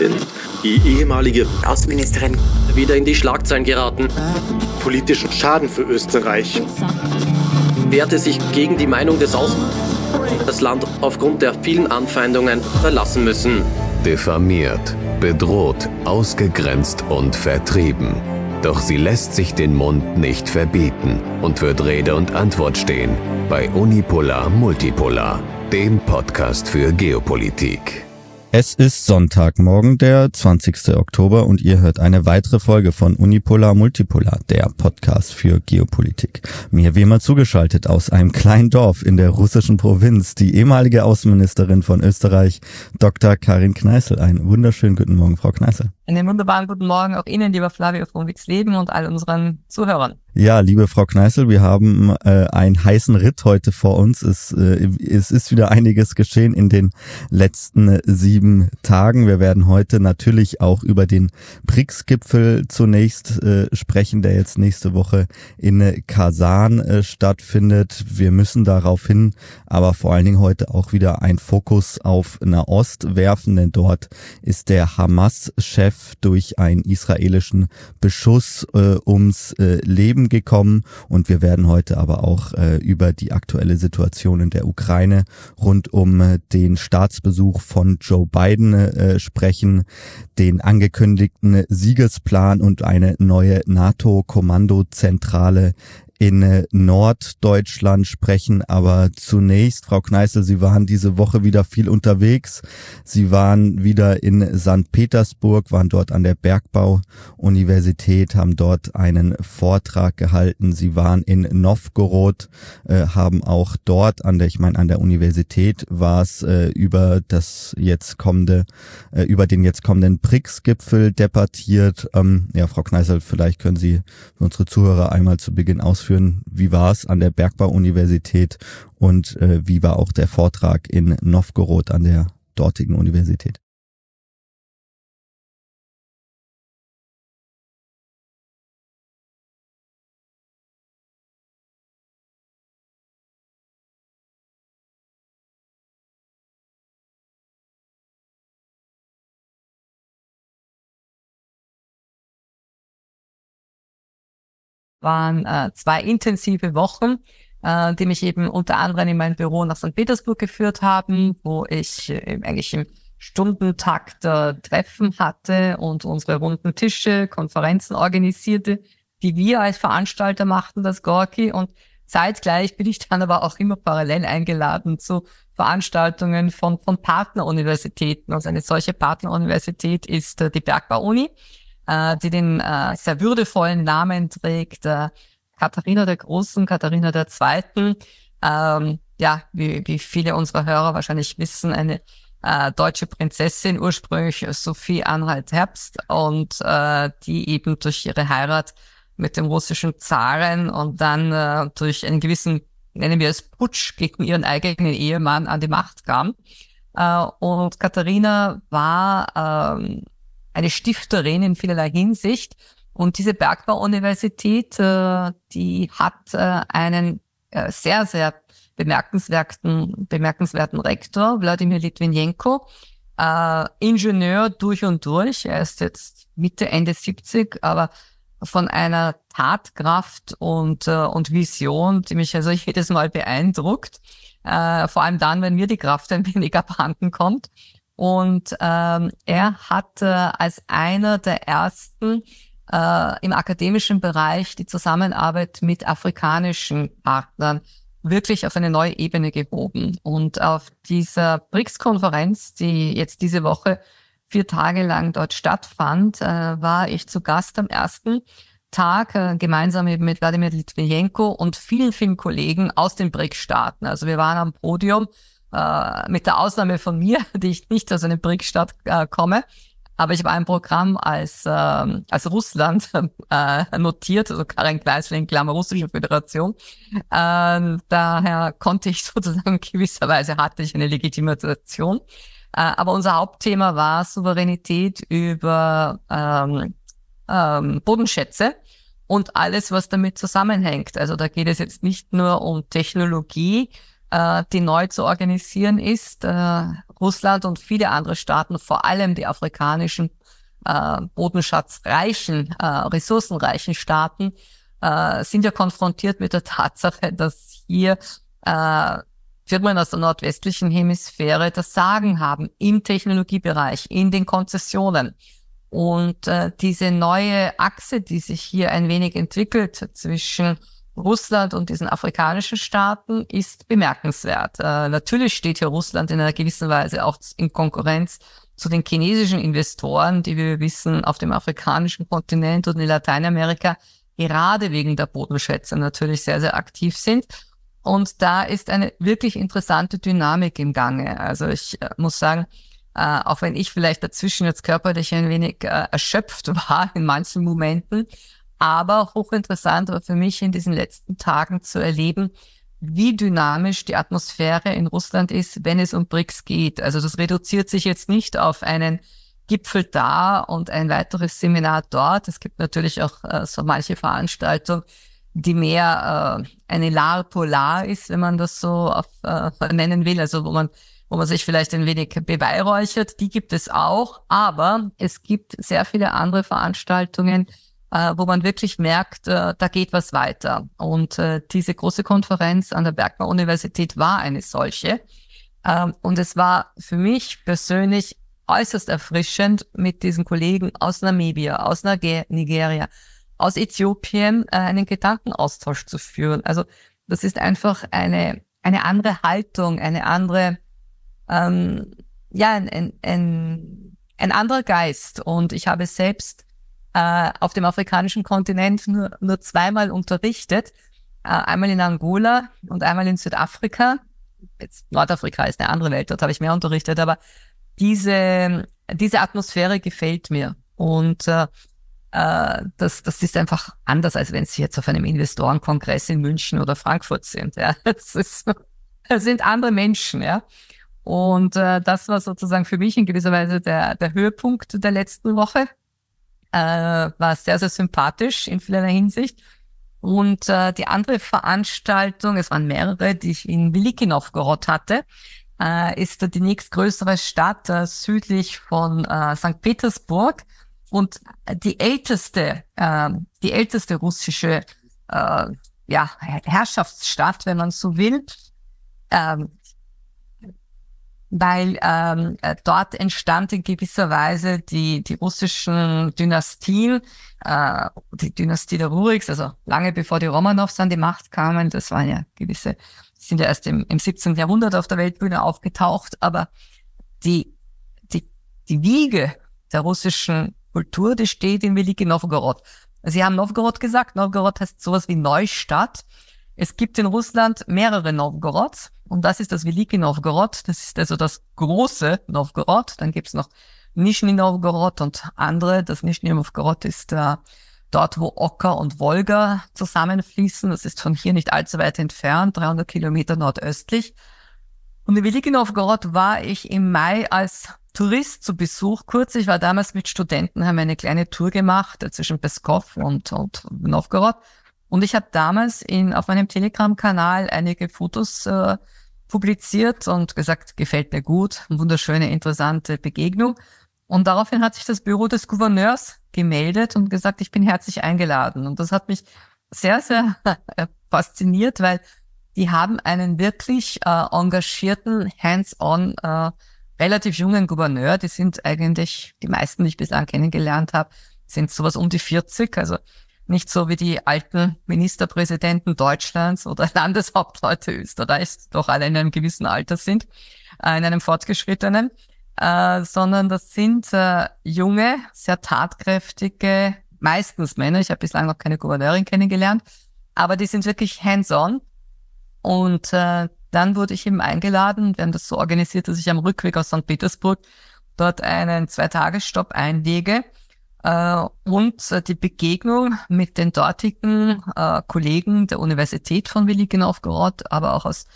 Denn die ehemalige Außenministerin wieder in die Schlagzeilen geraten. Politischen Schaden für Österreich. Wehrte sich gegen die Meinung des das Land aufgrund der vielen Anfeindungen verlassen müssen. Diffamiert, bedroht, ausgegrenzt und vertrieben. Doch sie lässt sich den Mund nicht verbieten und wird Rede und Antwort stehen bei Unipolar Multipolar, dem Podcast für Geopolitik. Es ist Sonntagmorgen, der 20. Oktober und ihr hört eine weitere Folge von Unipolar Multipolar, der Podcast für Geopolitik. Mir wie immer zugeschaltet aus einem kleinen Dorf in der russischen Provinz, die ehemalige Außenministerin von Österreich, Dr. Karin Kneißl. Einen wunderschönen guten Morgen, Frau Kneißl. Einen wunderbaren guten Morgen auch Ihnen, lieber Flavio von Wixleben und all unseren Zuhörern. Ja, liebe Frau Kneißl, wir haben einen heißen Ritt heute vor uns. Es ist wieder einiges geschehen in den letzten 7 Tagen. Wir werden heute natürlich auch über den BRICS-Gipfel zunächst sprechen, der jetzt nächste Woche in Kasan stattfindet. Wir müssen daraufhin aber vor allen Dingen heute auch wieder einen Fokus auf Nahost werfen, denn dort ist der Hamas-Chef durch einen israelischen Beschuss ums Leben gekommen und wir werden heute aber auch über die aktuelle Situation in der Ukraine rund um den Staatsbesuch von Joe Biden sprechen, den angekündigten Siegesplan und eine neue NATO-Kommandozentrale in Norddeutschland sprechen, aber zunächst, Frau Kneißl, Sie waren diese Woche wieder viel unterwegs. Sie waren wieder in St. Petersburg, waren dort an der Bergbau-Universität, haben dort einen Vortrag gehalten. Sie waren in Novgorod, haben auch dort an der Universität war es über den jetzt kommenden BRICS-Gipfel debattiert. Ja, Frau Kneißl, vielleicht können Sie für unsere Zuhörer einmal zu Beginn ausführen, wie war es an der Bergbau-Universität und wie war auch der Vortrag in Novgorod an der dortigen Universität? Waren 2 intensive Wochen, die mich eben unter anderem in mein Büro nach St. Petersburg geführt haben, wo ich eigentlich im Stundentakt Treffen hatte und unsere runden Tische, Konferenzen organisierte, die wir als Veranstalter machten, das Gorki. Und zeitgleich bin ich dann aber auch immer parallel eingeladen zu Veranstaltungen von Partneruniversitäten. Also eine solche Partneruniversität ist die Bergbau-Uni, die den sehr würdevollen Namen trägt, Katharina der Großen, Katharina der Zweiten. Wie viele unserer Hörer wahrscheinlich wissen, eine deutsche Prinzessin, ursprünglich Sophie Anhalt-Herbst, und die eben durch ihre Heirat mit dem russischen Zaren und dann durch einen gewissen, nennen wir es Putsch, gegen ihren eigenen Ehemann an die Macht kam. Und Katharina war eine Stifterin in vielerlei Hinsicht. Und diese Bergbau-Universität, die hat einen sehr, sehr bemerkenswerten Rektor, Wladimir Litwinenko, Ingenieur durch und durch. Er ist jetzt Mitte, Ende 70, aber von einer Tatkraft und Vision, die mich also jedes Mal beeindruckt. Vor allem dann, wenn mir die Kraft ein wenig abhanden kommt. Und er hat als einer der ersten im akademischen Bereich die Zusammenarbeit mit afrikanischen Partnern wirklich auf eine neue Ebene gehoben. Und auf dieser BRICS-Konferenz, die jetzt diese Woche 4 Tage lang dort stattfand, war ich zu Gast am ersten Tag, gemeinsam eben mit Wladimir Litwinenko und vielen, vielen Kollegen aus den BRICS-Staaten. Also wir waren am Podium, mit der Ausnahme von mir, die ich nicht aus einem BRICS-Staat komme. Aber ich habe ein Programm als Russland notiert, also Karin Kneißl in Klammer Russische Föderation. Daher konnte ich sozusagen gewisserweise hatte ich eine Legitimation. Aber unser Hauptthema war Souveränität über Bodenschätze und alles, was damit zusammenhängt. Also da geht es jetzt nicht nur um Technologie, die neu zu organisieren ist, Russland und viele andere Staaten, vor allem die afrikanischen, bodenschatzreichen, ressourcenreichen Staaten, sind ja konfrontiert mit der Tatsache, dass hier Firmen aus der nordwestlichen Hemisphäre das Sagen haben im Technologiebereich, in den Konzessionen. Und diese neue Achse, die sich hier ein wenig entwickelt zwischen Russland und diesen afrikanischen Staaten, ist bemerkenswert. Natürlich steht hier Russland in einer gewissen Weise auch in Konkurrenz zu den chinesischen Investoren, die, wie wir wissen, auf dem afrikanischen Kontinent und in Lateinamerika gerade wegen der Bodenschätze natürlich sehr, sehr aktiv sind. Und da ist eine wirklich interessante Dynamik im Gange. Also ich muss sagen, auch wenn ich vielleicht dazwischen jetzt körperlich ein wenig erschöpft war in manchen Momenten, aber hochinteressant war für mich in diesen letzten Tagen zu erleben, wie dynamisch die Atmosphäre in Russland ist, wenn es um BRICS geht. Also das reduziert sich jetzt nicht auf einen Gipfel da und ein weiteres Seminar dort. Es gibt natürlich auch so manche Veranstaltung, die mehr eine Lar Polar ist, wenn man das so nennen will, also wo man sich vielleicht ein wenig beweihräuchert. Die gibt es auch, aber es gibt sehr viele andere Veranstaltungen, wo man wirklich merkt, da geht was weiter. Und diese große Konferenz an der Bergmann-Universität war eine solche. Und es war für mich persönlich äußerst erfrischend, mit diesen Kollegen aus Namibia, aus Nigeria, aus Äthiopien einen Gedankenaustausch zu führen. Also das ist einfach eine andere Haltung, eine andere, ein anderer Geist. Und ich habe selbst auf dem afrikanischen Kontinent nur zweimal unterrichtet, einmal in Angola und einmal in Südafrika. Jetzt Nordafrika ist eine andere Welt, dort habe ich mehr unterrichtet, aber diese Atmosphäre gefällt mir. Und das ist einfach anders, als wenn Sie jetzt auf einem Investorenkongress in München oder Frankfurt sind. Ja, das sind andere Menschen, ja. Und das war sozusagen für mich in gewisser Weise der Höhepunkt der letzten Woche. War sehr, sehr sympathisch in vielerlei Hinsicht. Und die andere Veranstaltung, es waren mehrere, die ich in Veliki Novgorod hatte, ist die nächstgrößere Stadt südlich von St. Petersburg und die älteste russische Herrschaftsstadt, wenn man so will, weil dort entstand in gewisser Weise die russischen Dynastien, die Dynastie der Ruriks, also lange bevor die Romanows an die Macht kamen. Das waren ja gewisse, sind ja erst im 17. Jahrhundert auf der Weltbühne aufgetaucht, aber die Wiege der russischen Kultur, die steht in Veliki Novgorod. Sie haben Novgorod gesagt. Novgorod heißt sowas wie Neustadt. Es gibt in Russland mehrere Novgorods und das ist das Veliki Novgorod. Das ist also das große Novgorod. Dann gibt's noch Nischni Novgorod und andere. Das Nischni Novgorod ist dort, wo Oka und Wolga zusammenfließen. Das ist von hier nicht allzu weit entfernt, 300 Kilometer nordöstlich. Und in Veliki Novgorod war ich im Mai als Tourist zu Besuch kurz. Ich war damals mit Studenten, haben eine kleine Tour gemacht zwischen Peskov und Novgorod. Und ich habe damals auf meinem Telegram-Kanal einige Fotos publiziert und gesagt, gefällt mir gut, eine wunderschöne, interessante Begegnung. Und daraufhin hat sich das Büro des Gouverneurs gemeldet und gesagt, ich bin herzlich eingeladen. Und das hat mich sehr, sehr fasziniert, weil die haben einen wirklich engagierten, hands-on, relativ jungen Gouverneur. Die sind eigentlich, die meisten, die ich bislang kennengelernt habe, sind sowas um die 40, also nicht so wie die alten Ministerpräsidenten Deutschlands oder Landeshauptleute Österreichs, doch alle in einem gewissen Alter sind, in einem fortgeschrittenen, sondern das sind junge, sehr tatkräftige, meistens Männer. Ich habe bislang noch keine Gouverneurin kennengelernt, aber die sind wirklich hands-on. Und dann wurde ich eben eingeladen. Wir haben das so organisiert, dass ich am Rückweg aus St. Petersburg dort einen 2-Tages-Stopp einlege. Und die Begegnung mit den dortigen Kollegen der Universität von Veliki Novgorod, aber auch aus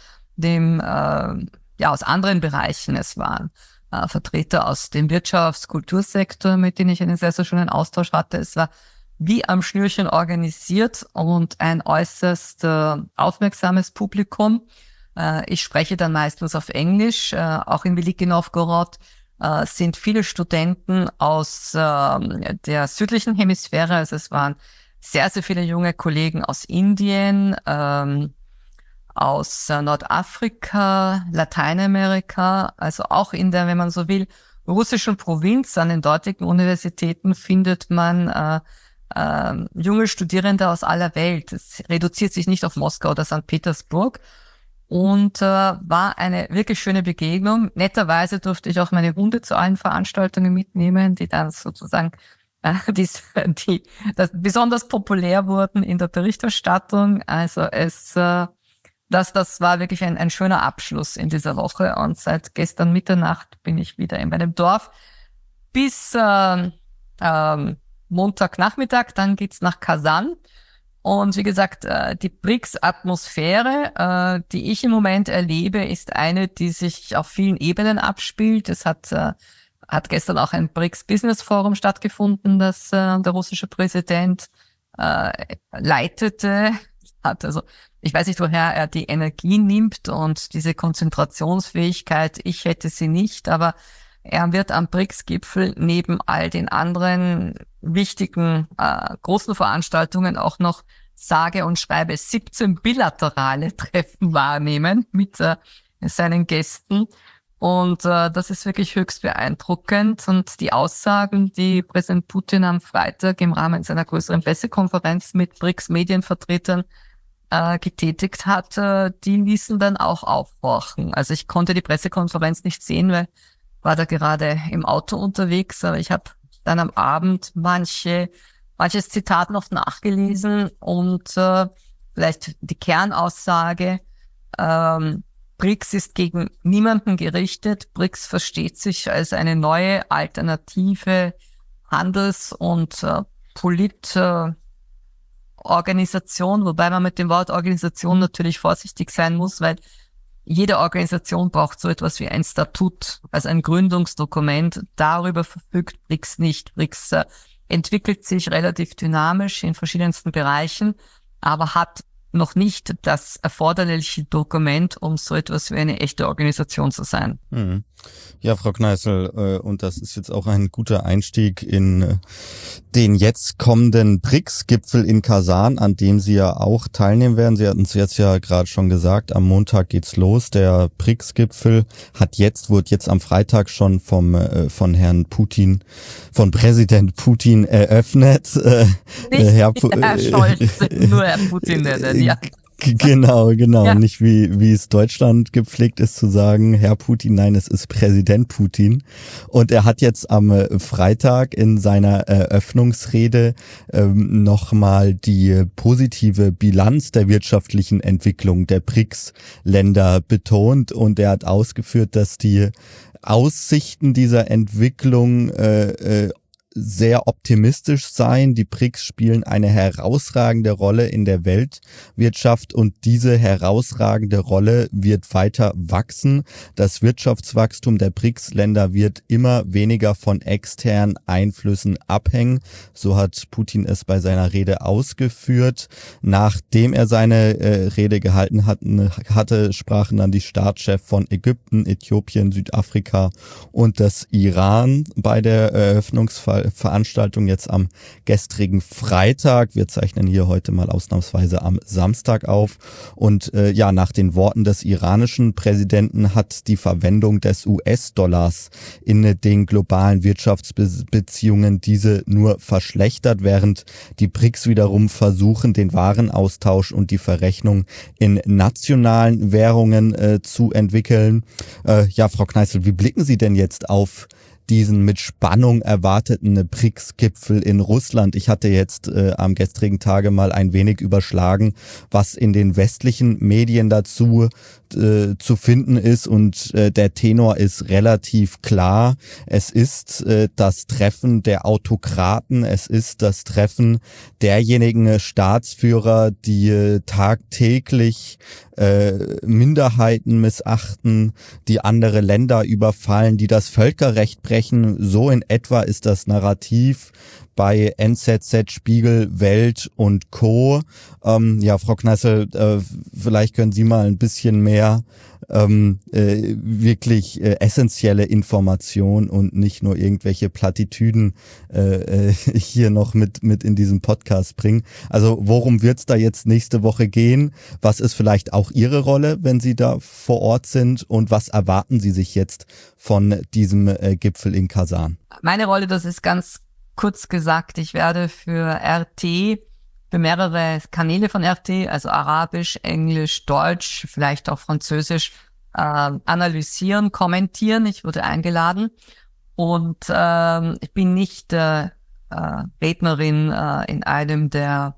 aus anderen Bereichen. Es waren Vertreter aus dem Wirtschafts-Kultursektor, mit denen ich einen sehr, sehr schönen Austausch hatte. Es war wie am Schnürchen organisiert und ein äußerst aufmerksames Publikum. Ich spreche dann meistens auf Englisch. Auch in Veliki Novgorod sind viele Studenten aus der südlichen Hemisphäre. Also es waren sehr, sehr viele junge Kollegen aus Indien, aus Nordafrika, Lateinamerika, also auch in der, wenn man so will, russischen Provinz. An den dortigen Universitäten findet man junge Studierende aus aller Welt. Es reduziert sich nicht auf Moskau oder St. Petersburg. Und war eine wirklich schöne Begegnung. Netterweise durfte ich auch meine Hunde zu allen Veranstaltungen mitnehmen, die dann sozusagen die besonders populär wurden in der Berichterstattung. Also das war wirklich ein schöner Abschluss in dieser Woche. Und seit gestern Mitternacht bin ich wieder in meinem Dorf bis Montagnachmittag. Dann geht's nach Kasan. Und wie gesagt, die BRICS-Atmosphäre, die ich im Moment erlebe, ist eine, die sich auf vielen Ebenen abspielt. Es hat gestern auch ein BRICS-Business-Forum stattgefunden, das der russische Präsident leitete. Also ich weiß nicht, woher er die Energie nimmt und diese Konzentrationsfähigkeit. Ich hätte sie nicht, aber er wird am BRICS-Gipfel neben all den anderen wichtigen großen Veranstaltungen auch noch sage und schreibe 17 bilaterale Treffen wahrnehmen mit seinen Gästen. Und das ist wirklich höchst beeindruckend. Und die Aussagen, die Präsident Putin am Freitag im Rahmen seiner größeren Pressekonferenz mit BRICS-Medienvertretern getätigt hat, die ließen dann auch aufhorchen. Also ich konnte die Pressekonferenz nicht sehen, weil war da gerade im Auto unterwegs, aber ich habe dann am Abend manches Zitat noch nachgelesen und vielleicht die Kernaussage, BRICS ist gegen niemanden gerichtet. BRICS versteht sich als eine neue, alternative Handels- und Politorganisation, wobei man mit dem Wort Organisation natürlich vorsichtig sein muss, weil jede Organisation braucht so etwas wie ein Statut, also ein Gründungsdokument. Darüber verfügt BRICS nicht. BRICS entwickelt sich relativ dynamisch in verschiedensten Bereichen, aber hat noch nicht das erforderliche Dokument, um so etwas wie eine echte Organisation zu sein. Ja, Frau Kneißl, und das ist jetzt auch ein guter Einstieg in den jetzt kommenden BRICS-Gipfel in Kasan, an dem Sie ja auch teilnehmen werden. Sie hatten es jetzt ja gerade schon gesagt, am Montag geht's los. Der BRICS-Gipfel wurde jetzt am Freitag schon von Präsident Putin eröffnet. Nicht Herr Scholz, nur Herr Putin, ja. Genau. Ja. Nicht wie es Deutschland gepflegt ist zu sagen, Herr Putin, nein, es ist Präsident Putin. Und er hat jetzt am Freitag in seiner Eröffnungsrede nochmal die positive Bilanz der wirtschaftlichen Entwicklung der BRICS-Länder betont. Und er hat ausgeführt, dass die Aussichten dieser Entwicklung sehr optimistisch sein. Die BRICS spielen eine herausragende Rolle in der Weltwirtschaft und diese herausragende Rolle wird weiter wachsen. Das Wirtschaftswachstum der BRICS-Länder wird immer weniger von externen Einflüssen abhängen. So hat Putin es bei seiner Rede ausgeführt. Nachdem er seine Rede gehalten hatte, sprachen dann die Staatschefs von Ägypten, Äthiopien, Südafrika und des Iran bei der Eröffnungsveranstaltung jetzt am gestrigen Freitag. Wir zeichnen hier heute mal ausnahmsweise am Samstag auf. Und nach den Worten des iranischen Präsidenten hat die Verwendung des US-Dollars in den globalen Wirtschaftsbeziehungen diese nur verschlechtert, während die BRICS wiederum versuchen, den Warenaustausch und die Verrechnung in nationalen Währungen zu entwickeln. Frau Kneißl, wie blicken Sie denn jetzt auf diesen mit Spannung erwarteten BRICS-Gipfel in Russland? Ich hatte jetzt am gestrigen Tage mal ein wenig überschlagen, was in den westlichen Medien dazu zu finden ist und der Tenor ist relativ klar. Es ist das Treffen der Autokraten, es ist das Treffen derjenigen Staatsführer, die tagtäglich Minderheiten missachten, die andere Länder überfallen, die das Völkerrecht brechen, sprechen. So in etwa ist das Narrativ bei NZZ, Spiegel, Welt und Co. Ja, Frau Kneißl, vielleicht können Sie mal ein bisschen mehr wirklich essentielle Informationen und nicht nur irgendwelche Plattitüden hier noch mit in diesen Podcast bringen. Also worum wird's da jetzt nächste Woche gehen? Was ist vielleicht auch Ihre Rolle, wenn Sie da vor Ort sind? Und was erwarten Sie sich jetzt von diesem Gipfel in Kasan? Meine Rolle, das ist ganz kurz gesagt, ich werde für RT, für mehrere Kanäle von RT, also Arabisch, Englisch, Deutsch, vielleicht auch Französisch, analysieren, kommentieren. Ich wurde eingeladen und ich bin nicht Rednerin in einem der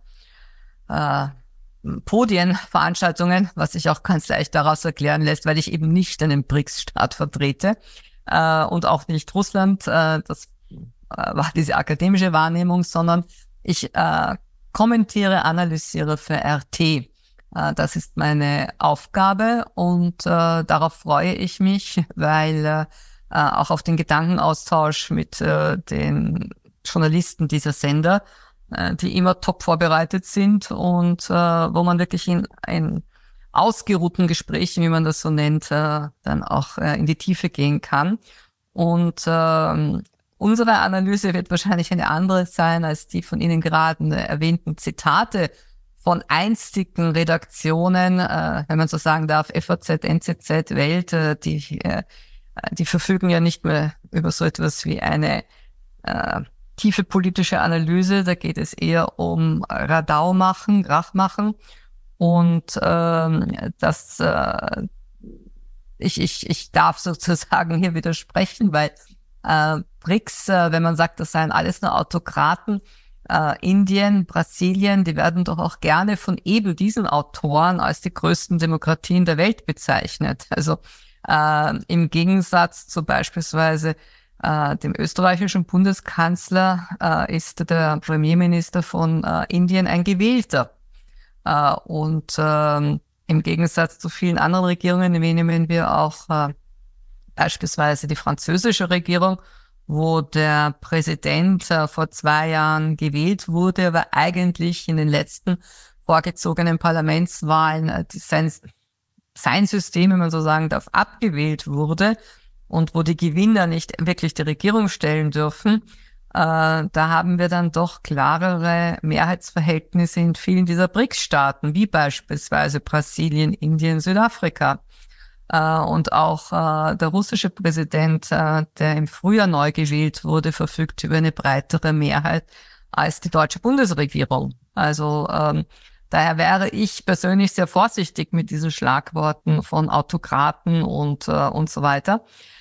Podienveranstaltungen, was sich auch ganz leicht daraus erklären lässt, weil ich eben nicht einen BRICS-Staat vertrete und auch nicht Russland. Das war diese akademische Wahrnehmung, sondern ich kommentiere, analysiere für RT. Das ist meine Aufgabe und darauf freue ich mich, weil auch auf den Gedankenaustausch mit den Journalisten dieser Sender, die immer top vorbereitet sind und wo man wirklich in ausgeruhten Gesprächen, wie man das so nennt, dann auch in die Tiefe gehen kann. Und unsere Analyse wird wahrscheinlich eine andere sein als die von Ihnen gerade erwähnten Zitate von einstigen Redaktionen, wenn man so sagen darf, FAZ, NZZ, Welt, die verfügen ja nicht mehr über so etwas wie eine tiefe politische Analyse. Da geht es eher um Radau machen, Krach machen und ich darf sozusagen hier widersprechen, weil BRICS, wenn man sagt, das seien alles nur Autokraten, Indien, Brasilien, die werden doch auch gerne von eben diesen Autoren als die größten Demokratien der Welt bezeichnet. Also im Gegensatz zu beispielsweise dem österreichischen Bundeskanzler ist der Premierminister von Indien ein Gewählter. Und im Gegensatz zu vielen anderen Regierungen nehmen wir auch beispielsweise die französische Regierung, wo der Präsident vor 2 Jahren gewählt wurde, aber eigentlich in den letzten vorgezogenen Parlamentswahlen sein System, wenn man so sagen darf, abgewählt wurde und wo die Gewinner nicht wirklich die Regierung stellen dürfen. Da haben wir dann doch klarere Mehrheitsverhältnisse in vielen dieser BRICS-Staaten, wie beispielsweise Brasilien, Indien, Südafrika. Und auch der russische Präsident, der im Frühjahr neu gewählt wurde, verfügt über eine breitere Mehrheit als die deutsche Bundesregierung. Also daher wäre ich persönlich sehr vorsichtig mit diesen Schlagworten von Autokraten und so weiter,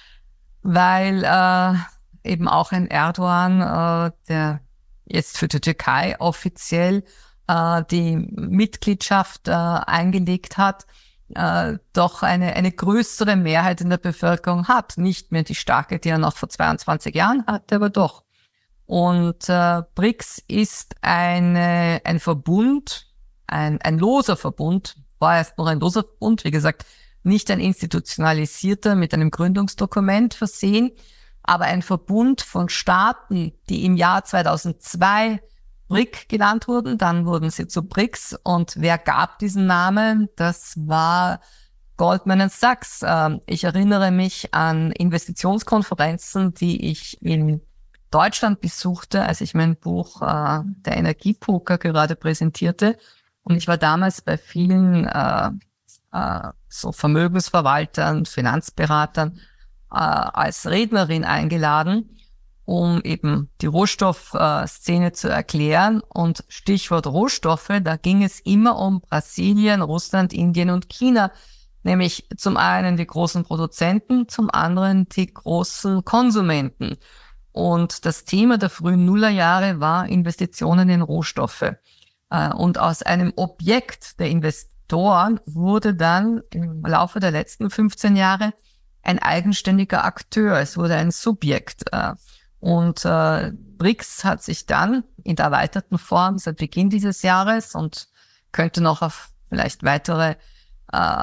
weil eben auch ein Erdogan, der jetzt für die Türkei offiziell die Mitgliedschaft eingelegt hat, doch eine größere Mehrheit in der Bevölkerung hat. Nicht mehr die starke, die er noch vor 22 Jahren hatte, aber doch. Und BRICS ist ein Verbund, ein loser Verbund, war erst noch ein loser Verbund, wie gesagt, nicht ein institutionalisierter mit einem Gründungsdokument versehen, aber ein Verbund von Staaten, die im Jahr 2002 BRIC genannt wurden, dann wurden sie zu BRICS. Und wer gab diesen Namen? Das war Goldman Sachs. Ich erinnere mich an Investitionskonferenzen, die ich in Deutschland besuchte, als ich mein Buch Der Energiepoker gerade präsentierte. Und ich war damals bei vielen so Vermögensverwaltern, Finanzberatern als Rednerin eingeladen, um eben die Rohstoffszene zu erklären. Und Stichwort Rohstoffe, da ging es immer um Brasilien, Russland, Indien und China. Nämlich zum einen die großen Produzenten, zum anderen die großen Konsumenten. Und das Thema der frühen Nullerjahre war Investitionen in Rohstoffe. Und aus einem Objekt der Investoren wurde dann im Laufe der letzten 15 Jahre ein eigenständiger Akteur. Es wurde ein Subjekt. Und BRICS hat sich dann in der erweiterten Form seit Beginn dieses Jahres und könnte noch auf vielleicht weitere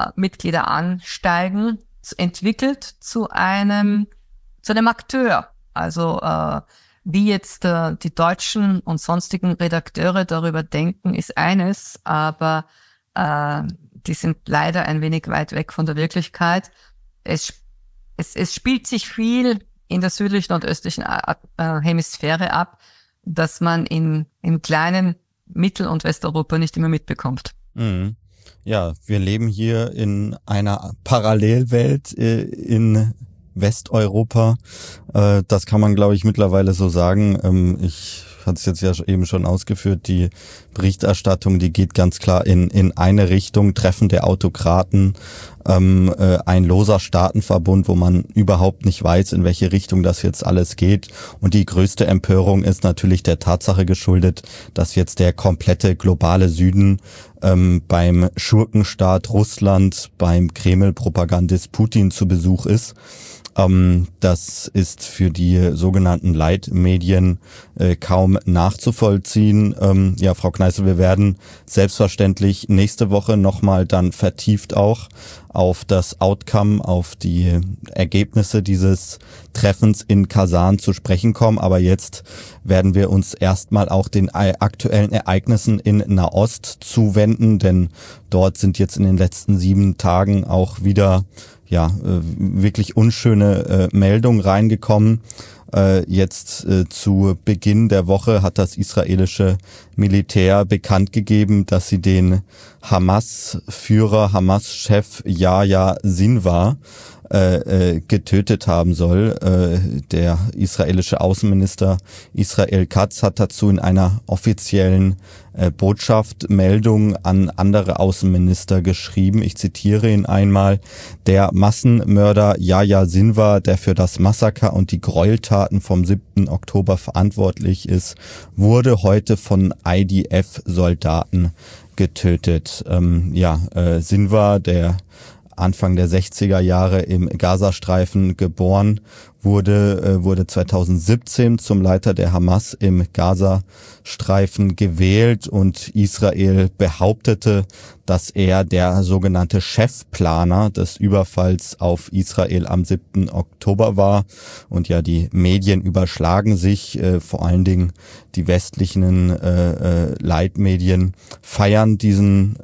Mitglieder ansteigen, entwickelt zu einem Akteur. Also wie jetzt die deutschen und sonstigen Redakteure darüber denken, ist eines, aber die sind leider ein wenig weit weg von der Wirklichkeit. Es spielt sich viel in der südlichen und östlichen Hemisphäre ab, dass man im kleinen Mittel- und Westeuropa nicht immer mitbekommt. Mhm. Ja, wir leben hier in einer Parallelwelt in Westeuropa. Das kann man, glaube ich, mittlerweile so sagen. Ich hatte es jetzt ja eben schon ausgeführt, die Berichterstattung, die geht ganz klar in eine Richtung, Treffen der Autokraten, ein loser Staatenverbund, wo man überhaupt nicht weiß, in welche Richtung das jetzt alles geht. Und die größte Empörung ist natürlich der Tatsache geschuldet, dass jetzt der komplette globale Süden beim Schurkenstaat Russland, beim Kreml-Propagandist Putin zu Besuch ist. Das ist für die sogenannten Leitmedien kaum nachzuvollziehen. Ja, Frau Kneißl, wir werden selbstverständlich nächste Woche nochmal dann vertieft auch auf das Outcome, auf die Ergebnisse dieses Treffens in Kasan zu sprechen kommen. Aber jetzt werden wir uns erstmal auch den aktuellen Ereignissen in Nahost zuwenden, denn dort sind jetzt in den letzten 7 Tagen auch wieder wirklich unschöne Meldungen reingekommen. Jetzt zu Beginn der Woche hat das israelische Militär bekannt gegeben, dass sie den Hamas-Führer, Hamas-Chef Yahya Sinwar getötet haben soll. Der israelische Außenminister Israel Katz hat dazu in einer offiziellen Botschaft Meldung an andere Außenminister geschrieben. Ich zitiere ihn einmal: Der Massenmörder Yahya Sinwar, der für das Massaker und die Gräueltaten vom 7. Oktober verantwortlich ist, wurde heute von IDF-Soldaten getötet. Sinwar, der Anfang der 60er Jahre im Gazastreifen geboren wurde 2017 zum Leiter der Hamas im Gazastreifen gewählt und Israel behauptete, dass er der sogenannte Chefplaner des Überfalls auf Israel am 7. Oktober war. Und ja, die Medien überschlagen sich, vor allen Dingen die westlichen Leitmedien feiern diesen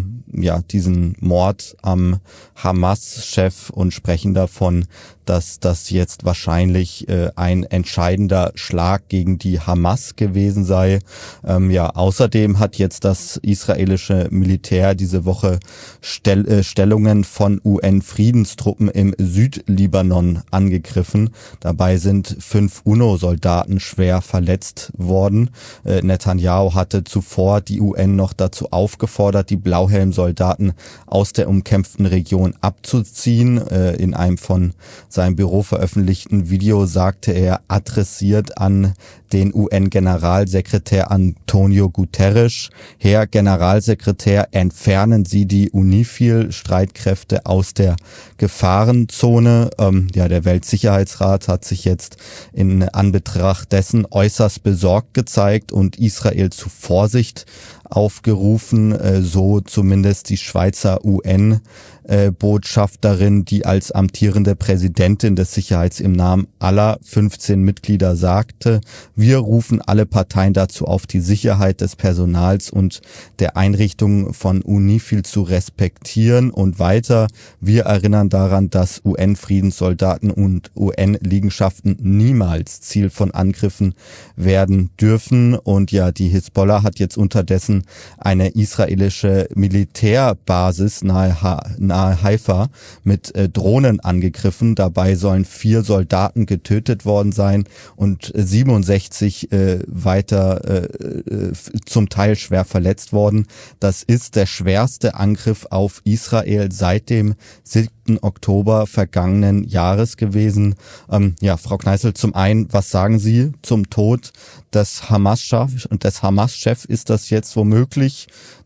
Mord am Hamas-Chef und sprechen davon, dass das jetzt wahrscheinlich ein entscheidender Schlag gegen die Hamas gewesen sei. Außerdem hat jetzt das israelische Militär diese Woche Stellungen von UN-Friedenstruppen im Südlibanon angegriffen. Dabei sind 5 UNO-Soldaten schwer verletzt worden. Netanyahu hatte zuvor die UN noch dazu aufgefordert, die Blauhelm-Soldaten aus der umkämpften Region abzuziehen. In einem von seinem Büro veröffentlichten Video sagte er, adressiert an den UN-Generalsekretär Antonio Guterres: Herr Generalsekretär, entfernen Sie die UNIFIL-Streitkräfte aus der Gefahrenzone. Der Weltsicherheitsrat hat sich jetzt in Anbetracht dessen äußerst besorgt gezeigt und Israel zu Vorsicht aufgerufen, so zumindest die Schweizer UN-Botschafterin, die als amtierende Präsidentin des Sicherheits im Namen aller 15 Mitglieder sagte: Wir rufen alle Parteien dazu auf, die Sicherheit des Personals und der Einrichtungen von UNIFIL zu respektieren. Und weiter: Wir erinnern daran, dass UN-Friedenssoldaten und UN-Liegenschaften niemals Ziel von Angriffen werden dürfen. Und ja, die Hisbollah hat jetzt unterdessen eine israelische Militärbasis nahe Haifa mit Drohnen angegriffen. Dabei sollen 4 Soldaten getötet worden sein und 67 weiter zum Teil schwer verletzt worden. Das ist der schwerste Angriff auf Israel seit dem 7. Oktober vergangenen Jahres gewesen. Frau Kneißl, zum einen, was sagen Sie zum Tod des Hamas-Chefs? Ist das jetzt womöglich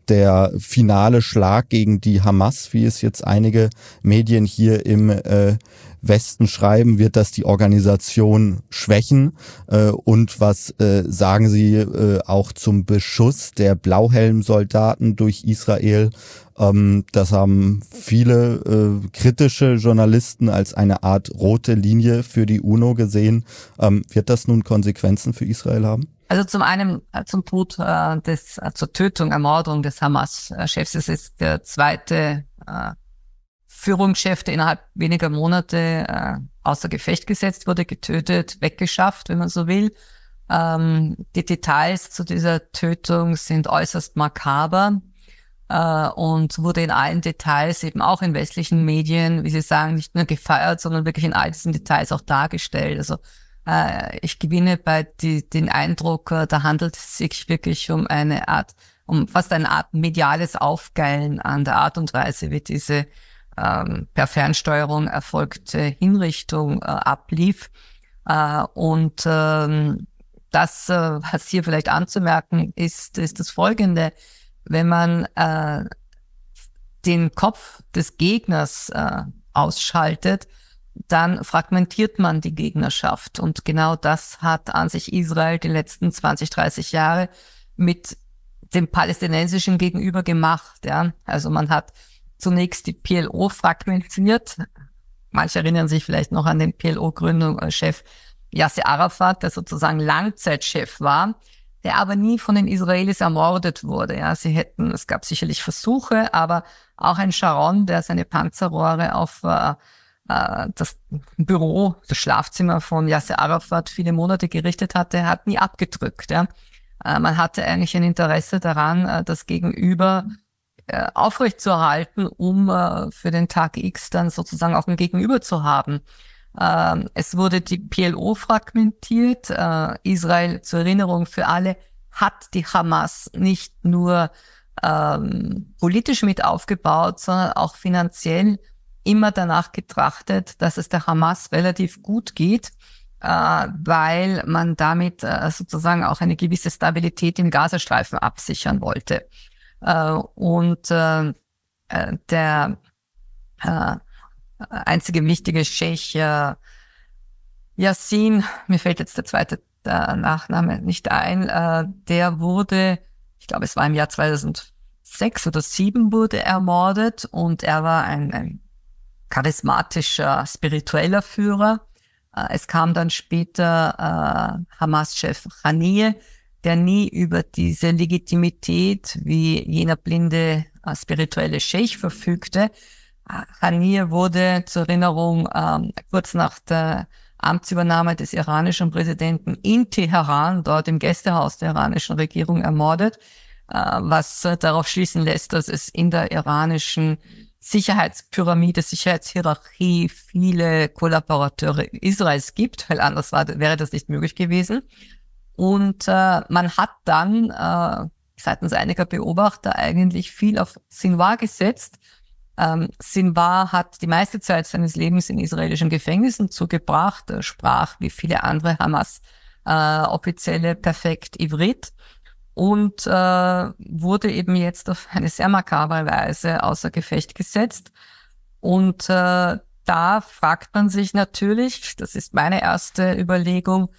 der finale Schlag gegen die Hamas, wie es jetzt einige Medien hier im Westen schreiben, wird das die Organisation schwächen? Und was sagen Sie auch zum Beschuss der Blauhelmsoldaten durch Israel? Das haben viele kritische Journalisten als eine Art rote Linie für die UNO gesehen. Wird das nun Konsequenzen für Israel haben? Also zum einen zum Tod zur Tötung, Ermordung des Hamas-Chefs. Es ist der zweite Führungschef, der innerhalb weniger Monate außer Gefecht gesetzt wurde, getötet, weggeschafft, wenn man so will. Die Details zu dieser Tötung sind äußerst makaber und wurde in allen Details eben auch in westlichen Medien, wie Sie sagen, nicht nur gefeiert, sondern wirklich in all diesen Details auch dargestellt. Also ich gewinne den Eindruck, da handelt es sich wirklich um fast eine Art mediales Aufgeilen an der Art und Weise, wie diese per Fernsteuerung erfolgte Hinrichtung ablief. Und das, was hier vielleicht anzumerken ist das Folgende: Wenn man den Kopf des Gegners ausschaltet, dann fragmentiert man die Gegnerschaft. Und genau das hat an sich Israel die letzten 20, 30 Jahre mit dem palästinensischen Gegenüber gemacht. Ja? Also man hat zunächst die PLO fragmentiert. Manche erinnern sich vielleicht noch an den PLO-Gründungschef Yasser Arafat, der sozusagen Langzeitchef war, der aber nie von den Israelis ermordet wurde. Ja, es gab sicherlich Versuche, aber auch ein Sharon, der seine Panzerrohre auf das Büro, das Schlafzimmer von Yasser Arafat viele Monate gerichtet hatte, hat nie abgedrückt. Ja. Man hatte eigentlich ein Interesse daran, das Gegenüber aufrechtzuerhalten, um für den Tag X dann sozusagen auch ein Gegenüber zu haben. Es wurde die PLO fragmentiert. Israel, zur Erinnerung für alle, hat die Hamas nicht nur politisch mit aufgebaut, sondern auch finanziell immer danach getrachtet, dass es der Hamas relativ gut geht, weil man damit sozusagen auch eine gewisse Stabilität im Gazastreifen absichern wollte. Und der einzige wichtige Scheich Yassin, mir fällt jetzt der zweite Nachname nicht ein, der wurde, ich glaube es war im Jahr 2006 oder 2007 wurde ermordet, und er war ein charismatischer, spiritueller Führer. Es kam dann später Hamas-Chef Haniyeh, der nie über diese Legitimität wie jener blinde spirituelle Scheich verfügte. Haniyeh wurde zur Erinnerung kurz nach der Amtsübernahme des iranischen Präsidenten in Teheran, dort im Gästehaus der iranischen Regierung, ermordet, was darauf schließen lässt, dass es in der iranischen Sicherheitspyramide, Sicherheitshierarchie viele Kollaborateure Israels gibt, weil anders wäre das nicht möglich gewesen. Und man hat dann seitens einiger Beobachter eigentlich viel auf Sinwar gesetzt. Sinwar hat die meiste Zeit seines Lebens in israelischen Gefängnissen zugebracht, sprach wie viele andere Hamas-Offizielle perfekt Ivrit und wurde eben jetzt auf eine sehr makabre Weise außer Gefecht gesetzt. Und da fragt man sich natürlich, das ist meine erste Überlegung,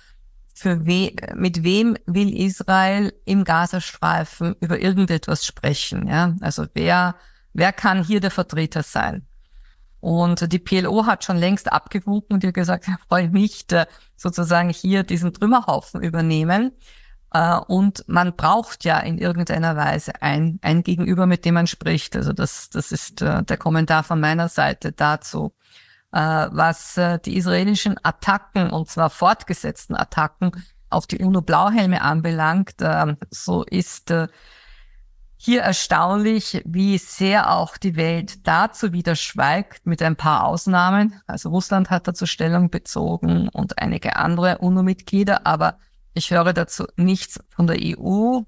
mit wem will Israel im Gazastreifen über irgendetwas sprechen? Ja? Also wer kann hier der Vertreter sein? Und die PLO hat schon längst abgewunken und gesagt, er wollen nicht sozusagen hier diesen Trümmerhaufen übernehmen. Und man braucht ja in irgendeiner Weise ein Gegenüber, mit dem man spricht. Also das ist der Kommentar von meiner Seite dazu. Was die israelischen Attacken, und zwar fortgesetzten Attacken auf die UNO-Blauhelme anbelangt, so ist hier erstaunlich, wie sehr auch die Welt dazu wieder schweigt, mit ein paar Ausnahmen. Also Russland hat dazu Stellung bezogen und einige andere UNO-Mitglieder, aber ich höre dazu nichts von der EU.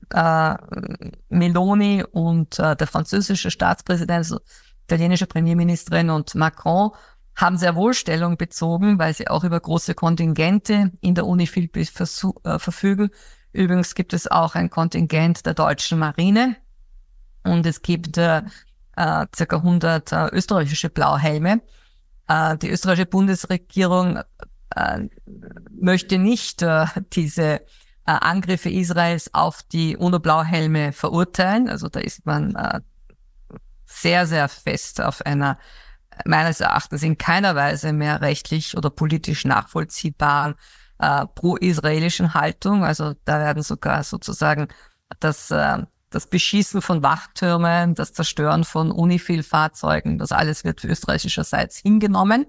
Meloni und der französische Staatspräsident, also italienische Premierministerin und Macron haben sehr wohl Stellung bezogen, weil sie auch über große Kontingente in der UNIFIL verfügen. Übrigens gibt es auch ein Kontingent der deutschen Marine und es gibt circa 100 österreichische Blauhelme. Die österreichische Bundesregierung möchte nicht diese Angriffe Israels auf die UNO-Blauhelme verurteilen. Also da ist man sehr, sehr fest auf einer, meines Erachtens in keiner Weise mehr rechtlich oder politisch nachvollziehbaren pro-israelischen Haltung. Also da werden sogar sozusagen das Beschießen von Wachtürmen, das Zerstören von UNIFIL-Fahrzeugen, das alles wird österreichischerseits hingenommen.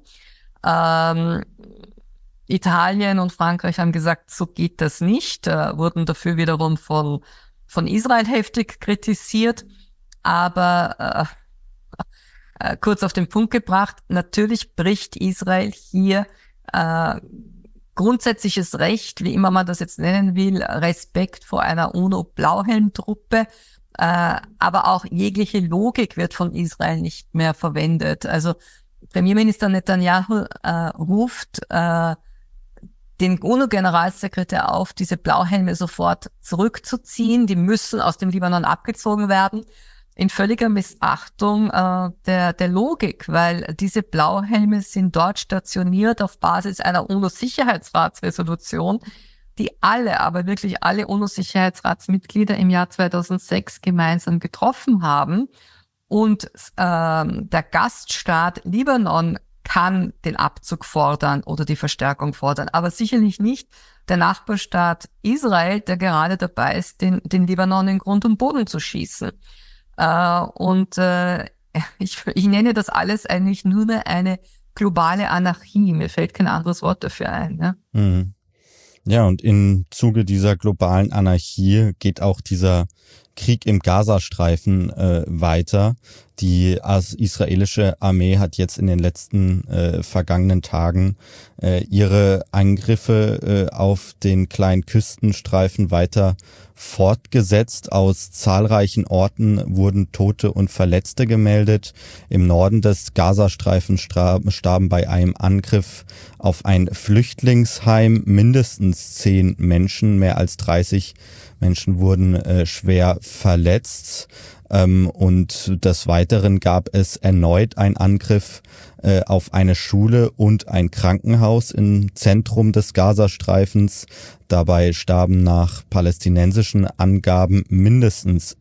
Italien und Frankreich haben gesagt, so geht das nicht, wurden dafür wiederum von Israel heftig kritisiert. Aber kurz auf den Punkt gebracht, natürlich bricht Israel hier grundsätzliches Recht, wie immer man das jetzt nennen will, Respekt vor einer UNO-Blauhelmtruppe, aber auch jegliche Logik wird von Israel nicht mehr verwendet. Also Premierminister Netanyahu ruft den UNO-Generalsekretär auf, diese Blauhelme sofort zurückzuziehen. Die müssen aus dem Libanon abgezogen werden. In völliger Missachtung der Logik, weil diese Blauhelme sind dort stationiert auf Basis einer UNO-Sicherheitsratsresolution, die aber wirklich alle UNO-Sicherheitsratsmitglieder im Jahr 2006 gemeinsam getroffen haben. Und der Gaststaat Libanon kann den Abzug fordern oder die Verstärkung fordern, aber sicherlich nicht der Nachbarstaat Israel, der gerade dabei ist, den Libanon in Grund und Boden zu schießen. Ich nenne das alles eigentlich nur mehr eine globale Anarchie. Mir fällt kein anderes Wort dafür ein. Ne? Mhm. Ja, und im Zuge dieser globalen Anarchie geht auch dieser Krieg im Gazastreifen weiter. Die israelische Armee hat jetzt in den letzten vergangenen Tagen ihre Angriffe auf den kleinen Küstenstreifen weiter fortgesetzt. Aus zahlreichen Orten wurden Tote und Verletzte gemeldet. Im Norden des Gazastreifens starben bei einem Angriff auf ein Flüchtlingsheim mindestens 10 Menschen, mehr als 30 Menschen wurden schwer verletzt. Und des Weiteren gab es erneut einen Angriff auf eine Schule und ein Krankenhaus im Zentrum des Gazastreifens. Dabei starben nach palästinensischen Angaben mindestens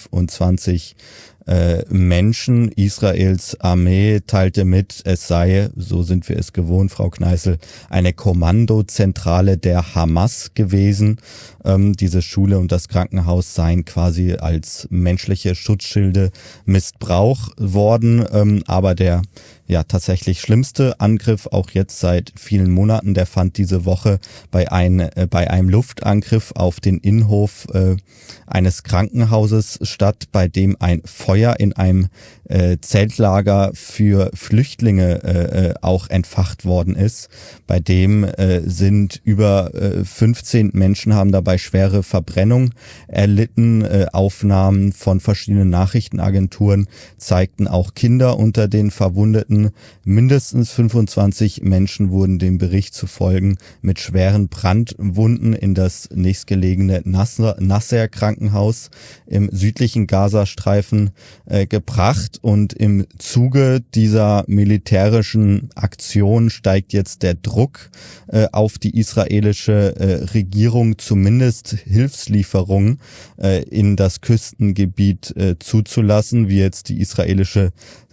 25 Menschen. Israels Armee teilte mit, es sei, so sind wir es gewohnt, Frau Kneißl, eine Kommandozentrale der Hamas gewesen. Diese Schule und das Krankenhaus seien quasi als menschliche Schutzschilde missbraucht worden. Aber der tatsächlich schlimmste Angriff, auch jetzt seit vielen Monaten, der fand diese Woche bei einem Luftangriff auf den Innenhof eines Krankenhauses statt, bei dem ein Feuer in einem Zeltlager für Flüchtlinge auch entfacht worden ist. Bei dem sind über 15 Menschen haben dabei schwere Verbrennung erlitten. Aufnahmen von verschiedenen Nachrichtenagenturen zeigten auch Kinder unter den Verwundeten. Mindestens 25 Menschen wurden dem Bericht zufolge mit schweren Brandwunden in das nächstgelegene Nasser-Krankenhaus im südlichen Gazastreifen gebracht. Und im Zuge dieser militärischen Aktion steigt jetzt der Druck auf die israelische Regierung, zumindest Hilfslieferungen in das Küstengebiet zuzulassen, wie jetzt die israelische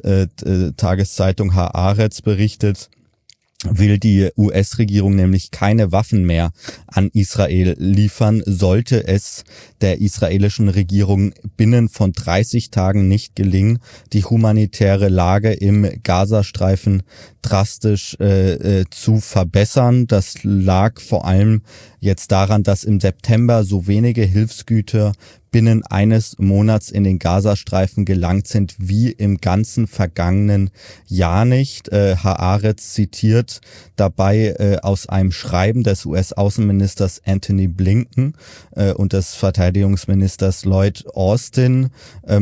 Tageszeitung Haaretz berichtet. Will die US-Regierung nämlich keine Waffen mehr an Israel liefern, sollte es der israelischen Regierung binnen von 30 Tagen nicht gelingen, die humanitäre Lage im Gazastreifen drastisch zu verbessern. Das lag vor allem jetzt daran, dass im September so wenige Hilfsgüter binnen eines Monats in den Gazastreifen gelangt sind wie im ganzen vergangenen Jahr nicht. Haaretz zitiert dabei aus einem Schreiben des US-Außenministers Antony Blinken und des Verteidigungsministers Lloyd Austin.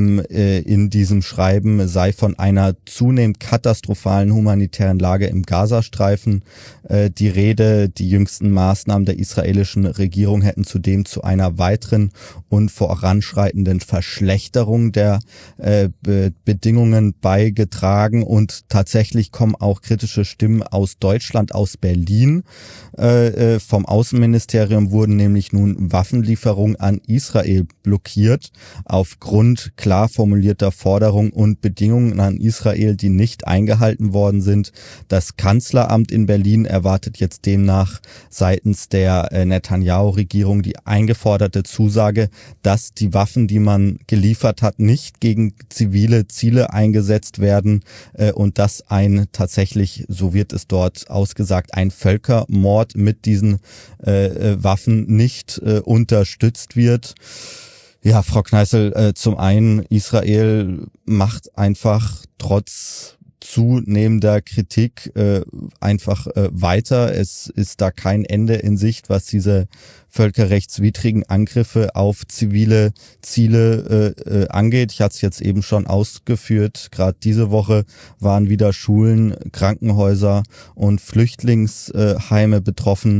In diesem Schreiben sei von einer zunehmend katastrophalen humanitären Lage im Gazastreifen die Rede. Die jüngsten Maßnahmen der israelischen israelischen Regierung hätten zudem zu einer weiteren und voranschreitenden Verschlechterung der Bedingungen beigetragen. Und tatsächlich kommen auch kritische Stimmen aus Deutschland, aus Berlin. Vom Außenministerium wurden nämlich nun Waffenlieferungen an Israel blockiert, aufgrund klar formulierter Forderungen und Bedingungen an Israel, die nicht eingehalten worden sind. Das Kanzleramt in Berlin erwartet jetzt demnach seitens der Netanyahu-Regierung die eingeforderte Zusage, dass die Waffen, die man geliefert hat, nicht gegen zivile Ziele eingesetzt werden und dass ein tatsächlich, so wird es dort ausgesagt, ein Völkermord mit diesen Waffen nicht unterstützt wird. Ja, Frau Kneißl, zum einen, Israel macht einfach trotz zunehmender Kritik einfach weiter. Es ist da kein Ende in Sicht, was diese völkerrechtswidrigen Angriffe auf zivile Ziele angeht. Ich hatte es jetzt eben schon ausgeführt. Gerade diese Woche waren wieder Schulen, Krankenhäuser und Flüchtlingsheime betroffen.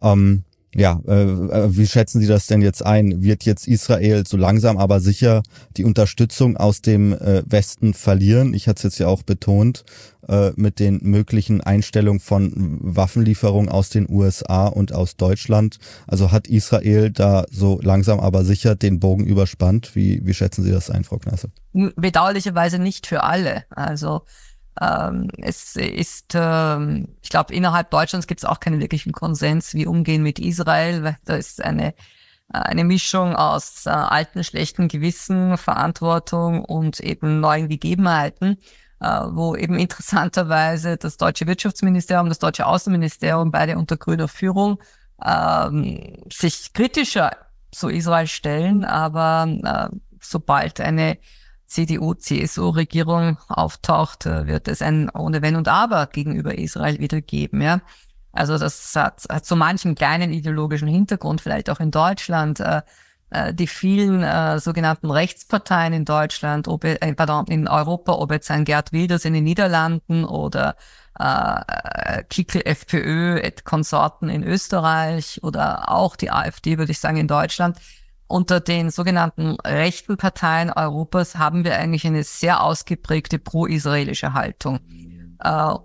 Wie schätzen Sie das denn jetzt ein? Wird jetzt Israel so langsam aber sicher die Unterstützung aus dem Westen verlieren? Ich hatte es jetzt ja auch betont, mit den möglichen Einstellungen von Waffenlieferungen aus den USA und aus Deutschland. Also hat Israel da so langsam aber sicher den Bogen überspannt? Wie schätzen Sie das ein, Frau Kneißl? Bedauerlicherweise nicht für alle. Also es ist, ich glaube, innerhalb Deutschlands gibt es auch keinen wirklichen Konsens, wie umgehen mit Israel, weil da ist eine Mischung aus alten, schlechten Gewissen, Verantwortung und eben neuen Gegebenheiten, wo eben interessanterweise das deutsche Wirtschaftsministerium, das deutsche Außenministerium, beide unter grüner Führung, sich kritischer zu Israel stellen, aber sobald eine CDU-CSU-Regierung auftaucht, wird es ein ohne Wenn und Aber gegenüber Israel wieder geben. Ja? Also das hat so manchen kleinen ideologischen Hintergrund, vielleicht auch in Deutschland. Die vielen sogenannten Rechtsparteien in Deutschland, in Europa, ob jetzt ein Gerd Wilders in den Niederlanden oder Kickl FPÖ, Konsorten in Österreich oder auch die AfD, würde ich sagen, in Deutschland. Unter den sogenannten rechten Parteien Europas haben wir eigentlich eine sehr ausgeprägte pro-israelische Haltung. Da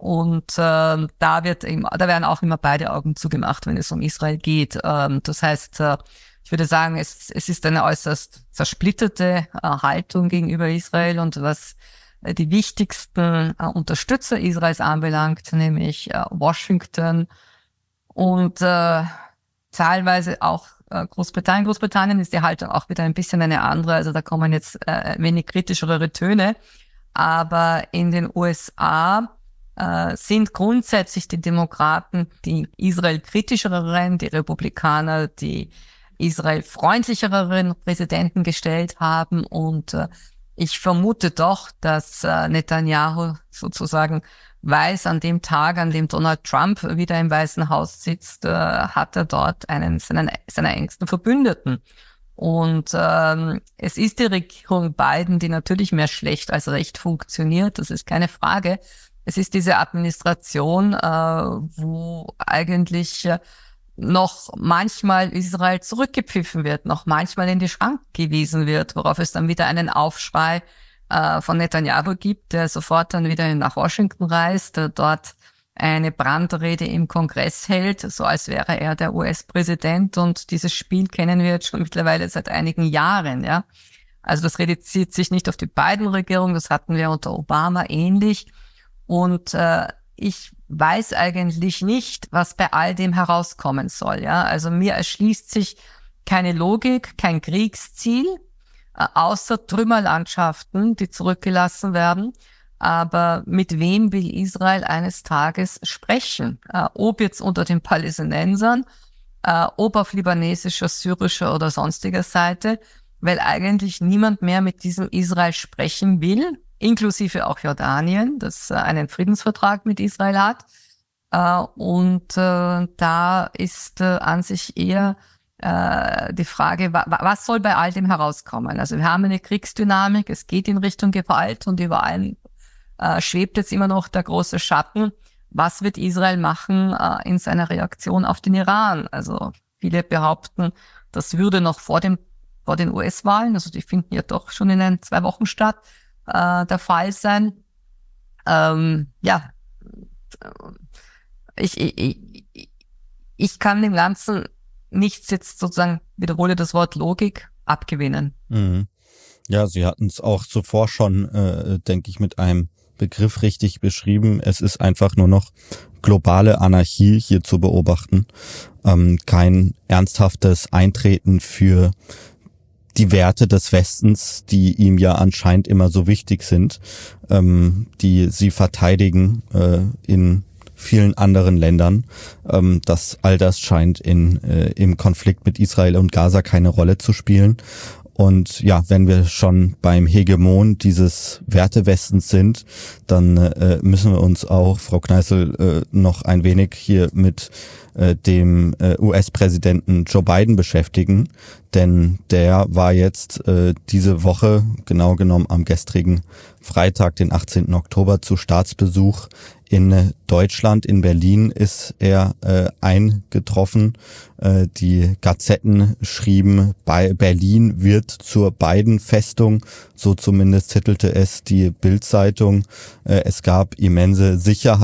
werden auch immer beide Augen zugemacht, wenn es um Israel geht. Das heißt, ich würde sagen, es ist eine äußerst zersplitterte Haltung gegenüber Israel, und was die wichtigsten Unterstützer Israels anbelangt, nämlich Washington und teilweise auch Großbritannien. Großbritannien ist die Haltung auch wieder ein bisschen eine andere, also da kommen jetzt wenig kritischere Töne. Aber in den USA sind grundsätzlich die Demokraten die Israel-kritischeren, die Republikaner die Israel-freundlicheren Präsidenten gestellt haben. Und ich vermute doch, dass Netanyahu sozusagen weiß, an dem Tag, an dem Donald Trump wieder im Weißen Haus sitzt, hat er dort einen seiner engsten Verbündeten. Und es ist die Regierung Biden, die natürlich mehr schlecht als recht funktioniert, das ist keine Frage. Es ist diese Administration, wo eigentlich noch manchmal Israel zurückgepfiffen wird, noch manchmal in die Schranken gewiesen wird, worauf es dann wieder einen Aufschrei von Netanyahu gibt, der sofort dann wieder nach Washington reist, dort eine Brandrede im Kongress hält, so als wäre er der US-Präsident. Und dieses Spiel kennen wir jetzt schon mittlerweile seit einigen Jahren, ja. Also das reduziert sich nicht auf die Biden-Regierung, das hatten wir unter Obama ähnlich. Und ich weiß eigentlich nicht, was bei all dem herauskommen soll, ja. Also mir erschließt sich keine Logik, kein Kriegsziel, außer Trümmerlandschaften, die zurückgelassen werden. Aber mit wem will Israel eines Tages sprechen? Ob jetzt unter den Palästinensern, ob auf libanesischer, syrischer oder sonstiger Seite, weil eigentlich niemand mehr mit diesem Israel sprechen will, inklusive auch Jordanien, das einen Friedensvertrag mit Israel hat. Da ist an sich eher die Frage, was soll bei all dem herauskommen? Also wir haben eine Kriegsdynamik, es geht in Richtung Gewalt und über allem schwebt jetzt immer noch der große Schatten. Was wird Israel machen in seiner Reaktion auf den Iran? Also Viele behaupten, das würde noch vor den US-Wahlen, also die finden ja doch schon in 2 Wochen statt, der Fall sein. Ich kann dem Ganzen nichts jetzt sozusagen, wiederhole das Wort Logik, abgewinnen. Mhm. Ja, Sie hatten es auch zuvor schon, denke ich, mit einem Begriff richtig beschrieben. Es ist einfach nur noch globale Anarchie hier zu beobachten. Kein ernsthaftes Eintreten für die Werte des Westens, die ihm ja anscheinend immer so wichtig sind, die sie verteidigen in vielen anderen Ländern. All das scheint im Konflikt mit Israel und Gaza keine Rolle zu spielen. Und ja, wenn wir schon beim Hegemon dieses Wertewestens sind, dann müssen wir uns auch, Frau Kneißl, noch ein wenig hier mit dem US-Präsidenten Joe Biden beschäftigen. Denn der war jetzt diese Woche, genau genommen am gestrigen Freitag, den 18. Oktober, zu Staatsbesuch in Deutschland. In Berlin ist er eingetroffen. Die Gazetten schrieben, Berlin wird zur Biden-Festung. So zumindest titelte es die Bild-Zeitung. Es gab immense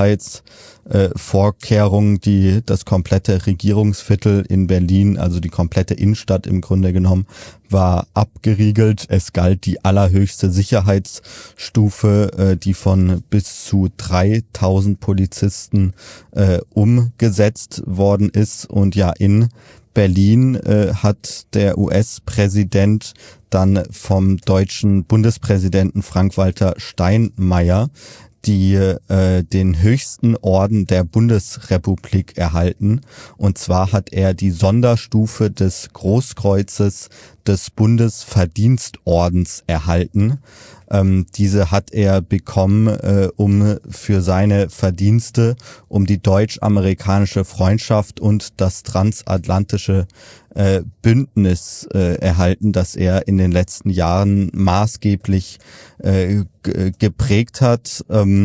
Sicherheitsvorkehrungen, die das komplette Regierungsviertel in Berlin, also die komplette Innenstadt im Grunde genommen, war abgeriegelt. Es galt die allerhöchste Sicherheitsstufe, die von bis zu 3000 Polizisten umgesetzt worden ist. Und ja, in Berlin hat der US-Präsident dann vom deutschen Bundespräsidenten Frank-Walter Steinmeier den höchsten Orden der Bundesrepublik erhalten. Und zwar hat er die Sonderstufe des Großkreuzes des Bundesverdienstordens erhalten. Diese hat er bekommen, um für seine Verdienste, um die deutsch-amerikanische Freundschaft und das transatlantische Bündnis erhalten, das er in den letzten Jahren maßgeblich geprägt hat.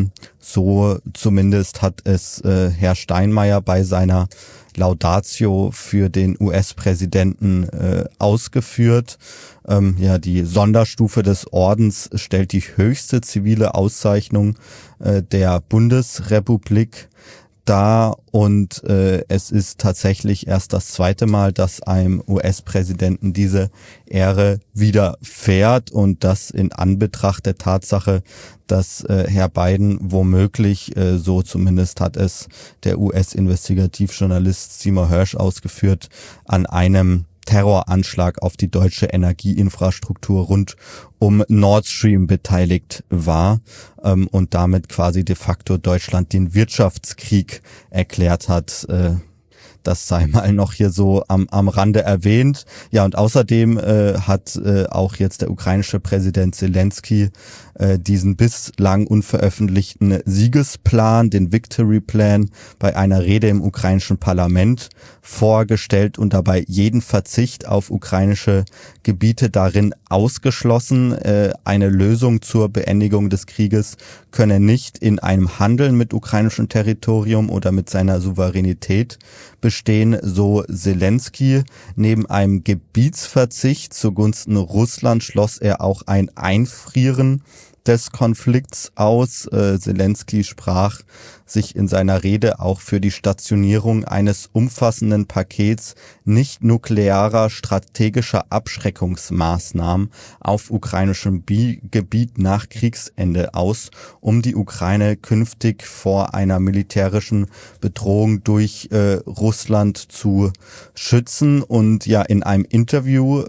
So zumindest hat es Herr Steinmeier bei seiner Laudatio für den US-Präsidenten ausgeführt. Die Sonderstufe des Ordens stellt die höchste zivile Auszeichnung der Bundesrepublik dar und es ist tatsächlich erst das 2. Mal, dass einem US-Präsidenten diese Ehre widerfährt und das in Anbetracht der Tatsache, dass Herr Biden womöglich, so zumindest hat es der US-Investigativjournalist Seymour Hersh ausgeführt, an einem Terroranschlag auf die deutsche Energieinfrastruktur rund um Nord Stream beteiligt war und damit quasi de facto Deutschland den Wirtschaftskrieg erklärt hat. Das sei mal noch hier so am Rande erwähnt. Ja, und außerdem hat auch jetzt der ukrainische Präsident Zelensky diesen bislang unveröffentlichten Siegesplan, den Victory Plan, bei einer Rede im ukrainischen Parlament vorgestellt und dabei jeden Verzicht auf ukrainische Gebiete darin ausgeschlossen. Eine Lösung zur Beendigung des Krieges könne nicht in einem Handeln mit ukrainischem Territorium oder mit seiner Souveränität bestehen, so Zelensky. Neben einem Gebietsverzicht zugunsten Russland schloss er auch ein Einfrieren des Konflikts aus. Zelensky sprach sich in seiner Rede auch für die Stationierung eines umfassenden Pakets nicht-nuklearer strategischer Abschreckungsmaßnahmen auf ukrainischem Gebiet nach Kriegsende aus, um die Ukraine künftig vor einer militärischen Bedrohung durch Russland zu schützen. Und ja, in einem Interview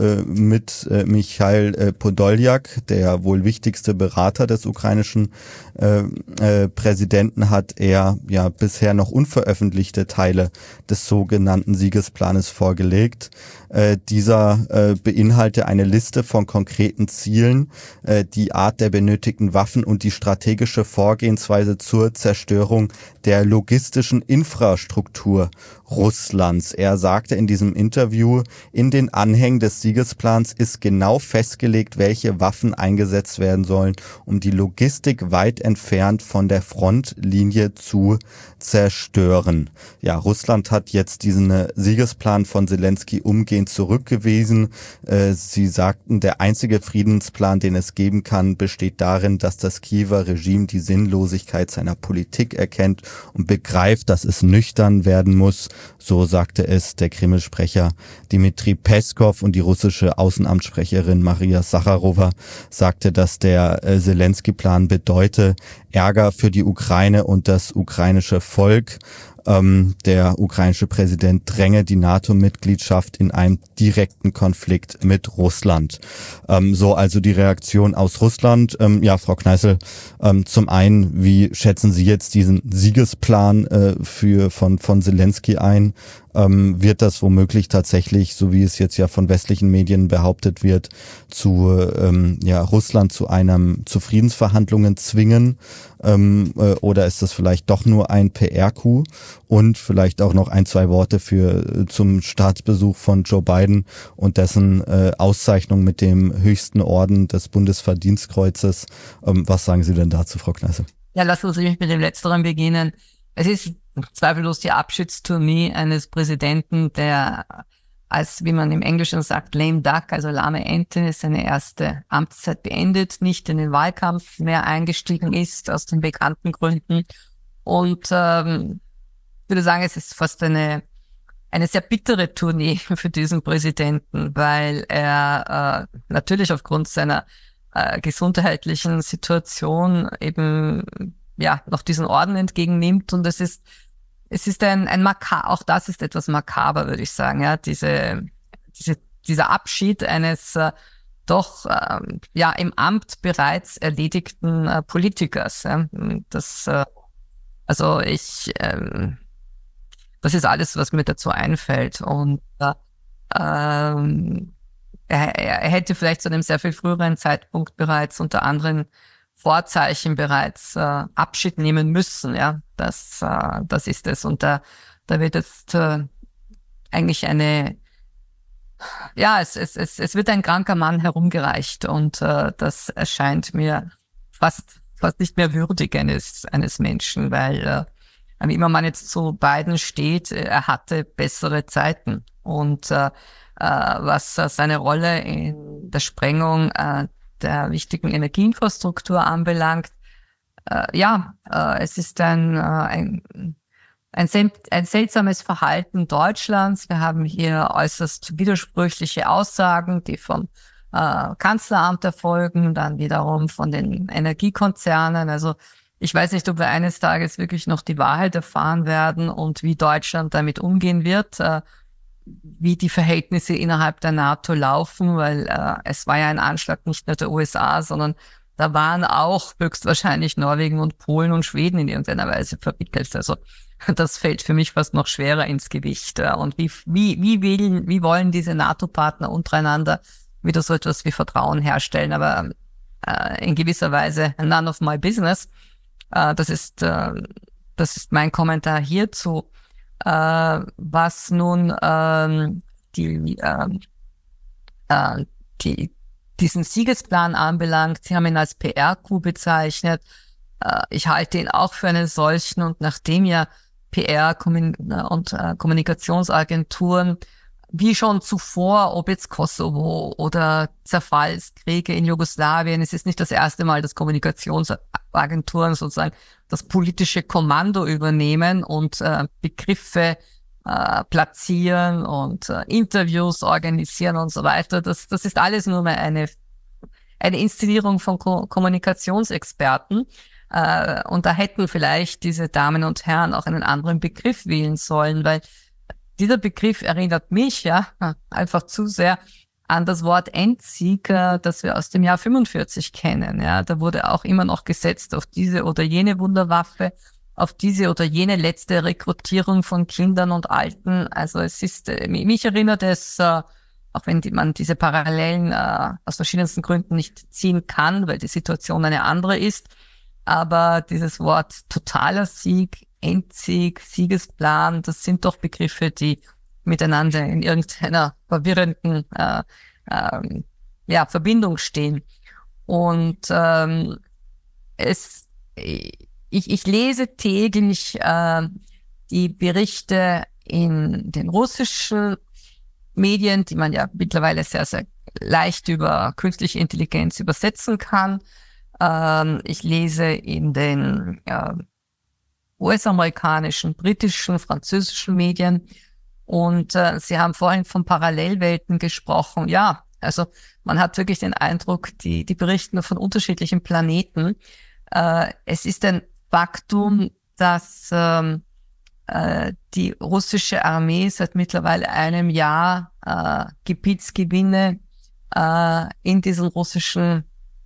mit Michail Podoljak, der wohl wichtigste Berater des ukrainischen Präsidenten, hat er ja bisher noch unveröffentlichte Teile des sogenannten Siegesplanes vorgelegt. Dieser beinhalte eine Liste von konkreten Zielen, die Art der benötigten Waffen und die strategische Vorgehensweise zur Zerstörung der logistischen Infrastruktur Russlands. Er sagte in diesem Interview, in den Anhängen des Siegesplans ist genau festgelegt, welche Waffen eingesetzt werden sollen, um die Logistik weit entfernt von der Frontlinie zu zerstören. Ja, Russland hat jetzt diesen Siegesplan von Zelensky umgehend zurückgewiesen. Sie sagten, der einzige Friedensplan, den es geben kann, besteht darin, dass das Kiewer Regime die Sinnlosigkeit seiner Politik erkennt und begreift, dass es nüchtern werden muss. So sagte es der Kreml-Sprecher Dmitri Peskov, und die russische Außenamtssprecherin Maria Sacharowa sagte, dass der Zelensky-Plan bedeute Ärger für die Ukraine und das ukrainische Volk. Der ukrainische Präsident dränge die NATO-Mitgliedschaft in einen direkten Konflikt mit Russland. So also die Reaktion aus Russland. Ja, Frau Kneißl, zum einen, wie schätzen Sie jetzt diesen Siegesplan von Zelensky ein? Wird das womöglich tatsächlich, so wie es jetzt ja von westlichen Medien behauptet wird, Russland zu Friedensverhandlungen zwingen? Oder ist das vielleicht doch nur ein PR-Coup? Und vielleicht auch noch ein, zwei Worte zum Staatsbesuch von Joe Biden und dessen Auszeichnung mit dem höchsten Orden des Bundesverdienstkreuzes. Was sagen Sie denn dazu, Frau Kneißl? Ja, lassen Sie mich mit dem Letzteren beginnen. Es ist zweifellos die Abschiedstournee eines Präsidenten, der als, wie man im Englischen sagt, lame duck, also lahme Ente, seine erste Amtszeit beendet, nicht in den Wahlkampf mehr eingestiegen ist, aus den bekannten Gründen. Und ich würde sagen, es ist fast eine sehr bittere Tournee für diesen Präsidenten, weil er natürlich aufgrund seiner gesundheitlichen Situation eben noch diesen Orden entgegennimmt, und es ist ein auch das ist etwas makaber, würde ich sagen, ja, dieser Abschied eines im Amt bereits erledigten Politikers, ja. Das ist alles, was mir dazu einfällt, und er hätte vielleicht zu einem sehr viel früheren Zeitpunkt bereits unter anderen Vorzeichen bereits Abschied nehmen müssen, ja, das ist es, und da wird jetzt eigentlich es wird ein kranker Mann herumgereicht, und das erscheint mir fast nicht mehr würdig eines Menschen, weil wie immer man jetzt zu Biden steht, er hatte bessere Zeiten, und was seine Rolle in der Sprengung der wichtigen Energieinfrastruktur anbelangt, es ist ein seltsames Verhalten Deutschlands. Wir haben hier äußerst widersprüchliche Aussagen, die vom Kanzleramt erfolgen, dann wiederum von den Energiekonzernen. Also ich weiß nicht, ob wir eines Tages wirklich noch die Wahrheit erfahren werden und wie Deutschland damit umgehen wird, wie die Verhältnisse innerhalb der NATO laufen, weil es war ja ein Anschlag nicht nur der USA, sondern da waren auch höchstwahrscheinlich Norwegen und Polen und Schweden in irgendeiner Weise verwickelt. Also das fällt für mich fast noch schwerer ins Gewicht. Und wie wollen diese NATO-Partner untereinander wieder so etwas wie Vertrauen herstellen? Aber in gewisser Weise none of my business. Das ist mein Kommentar hierzu. Was nun diesen Siegesplan anbelangt, Sie haben ihn als PR-Coup bezeichnet. Ich halte ihn auch für einen solchen, und nachdem ja PR- und Kommunikationsagenturen wie schon zuvor, ob jetzt Kosovo oder Zerfallskriege in Jugoslawien, es ist nicht das erste Mal, dass Kommunikationsagenturen sozusagen das politische Kommando übernehmen und Begriffe platzieren und Interviews organisieren und so weiter. Das ist alles nur mal eine Inszenierung von Kommunikationsexperten. Und da hätten vielleicht diese Damen und Herren auch einen anderen Begriff wählen sollen, weil dieser Begriff erinnert mich einfach zu sehr an das Wort Endsieg, das wir aus dem Jahr 45 kennen. Ja, da wurde auch immer noch gesetzt auf diese oder jene Wunderwaffe, auf diese oder jene letzte Rekrutierung von Kindern und Alten. Also mich erinnert es auch wenn man diese Parallelen aus verschiedensten Gründen nicht ziehen kann, weil die Situation eine andere ist. Aber dieses Wort totaler Sieg, Endsieg, Siegesplan, das sind doch Begriffe, die miteinander in irgendeiner verwirrenden Verbindung stehen. Und ich lese täglich die Berichte in den russischen Medien, die man ja mittlerweile sehr, sehr leicht über künstliche Intelligenz übersetzen kann. Ich lese in den US-amerikanischen, britischen, französischen Medien. Und Sie haben vorhin von Parallelwelten gesprochen. Ja, also man hat wirklich den Eindruck, die berichten von unterschiedlichen Planeten. Es ist ein Faktum, dass die russische Armee seit mittlerweile einem Jahr Gebietsgewinne in diesen russischen,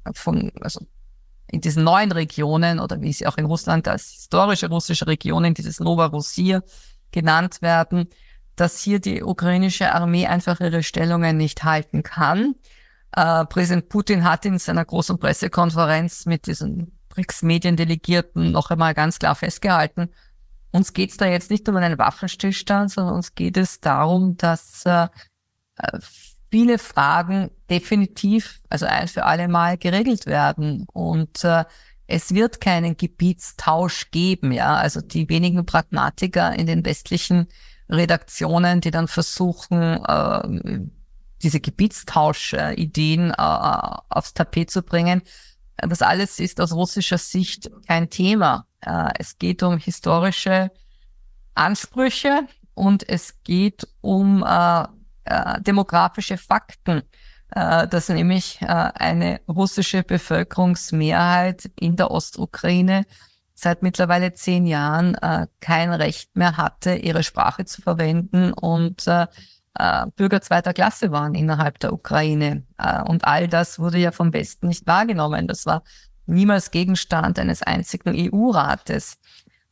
in diesen neuen Regionen oder wie sie auch in Russland als historische russische Regionen, dieses Novorossia genannt werden, dass hier die ukrainische Armee einfach ihre Stellungen nicht halten kann. Präsident Putin hat in seiner großen Pressekonferenz mit diesen BRICS-Mediendelegierten noch einmal ganz klar festgehalten, uns geht es da jetzt nicht um einen Waffenstillstand, sondern uns geht es darum, dass viele Fragen definitiv, also ein für alle Mal geregelt werden. Und es wird keinen Gebietstausch geben, ja. Also die wenigen Pragmatiker in den westlichen Redaktionen, die dann versuchen, diese Gebietstausch-Ideen aufs Tapet zu bringen. Das alles ist aus russischer Sicht kein Thema. Es geht um historische Ansprüche und es geht um demografische Fakten, dass nämlich eine russische Bevölkerungsmehrheit in der Ostukraine seit mittlerweile 10 Jahren kein Recht mehr hatte, ihre Sprache zu verwenden und Bürger zweiter Klasse waren innerhalb der Ukraine. Und all das wurde ja vom Westen nicht wahrgenommen. Das war niemals Gegenstand eines einzigen EU-Rates.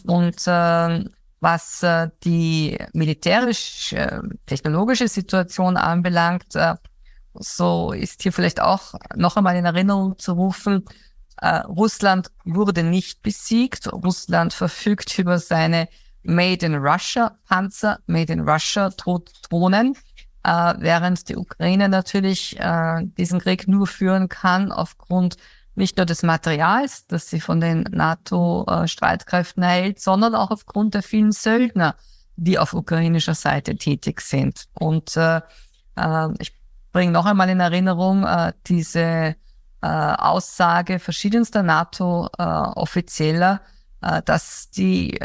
Was die militärisch-technologische Situation anbelangt, so ist hier vielleicht auch noch einmal in Erinnerung zu rufen, Russland wurde nicht besiegt. Russland verfügt über seine Made in Russia Panzer, Made in Russia Drohnen, während die Ukraine natürlich diesen Krieg nur führen kann aufgrund nicht nur des Materials, das sie von den NATO-Streitkräften erhält, sondern auch aufgrund der vielen Söldner, die auf ukrainischer Seite tätig sind. Und ich bringe noch einmal in Erinnerung diese Aussage verschiedenster NATO-Offizieller, dass die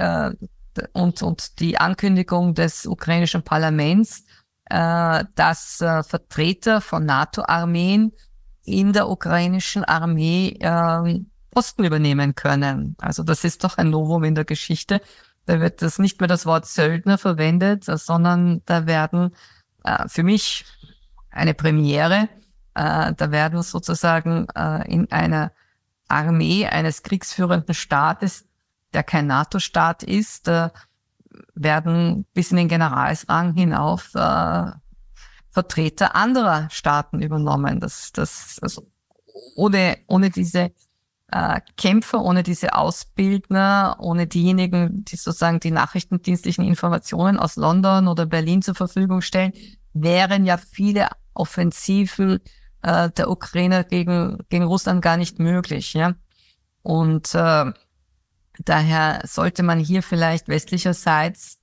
und die Ankündigung des ukrainischen Parlaments, dass Vertreter von NATO-Armeen in der ukrainischen Armee Posten übernehmen können. Also das ist doch ein Novum in der Geschichte. Da wird das nicht mehr das Wort Söldner verwendet, sondern da werden für mich eine Premiere, da werden sozusagen in einer Armee eines kriegsführenden Staates, der kein NATO-Staat ist, werden bis in den Generalsrang hinauf Vertreter anderer Staaten übernommen. Also ohne diese Kämpfer, ohne diese Ausbildner, ohne diejenigen, die sozusagen die nachrichtendienstlichen Informationen aus London oder Berlin zur Verfügung stellen, wären ja viele Offensiven der Ukrainer gegen Russland gar nicht möglich, ja. Und daher sollte man hier vielleicht westlicherseits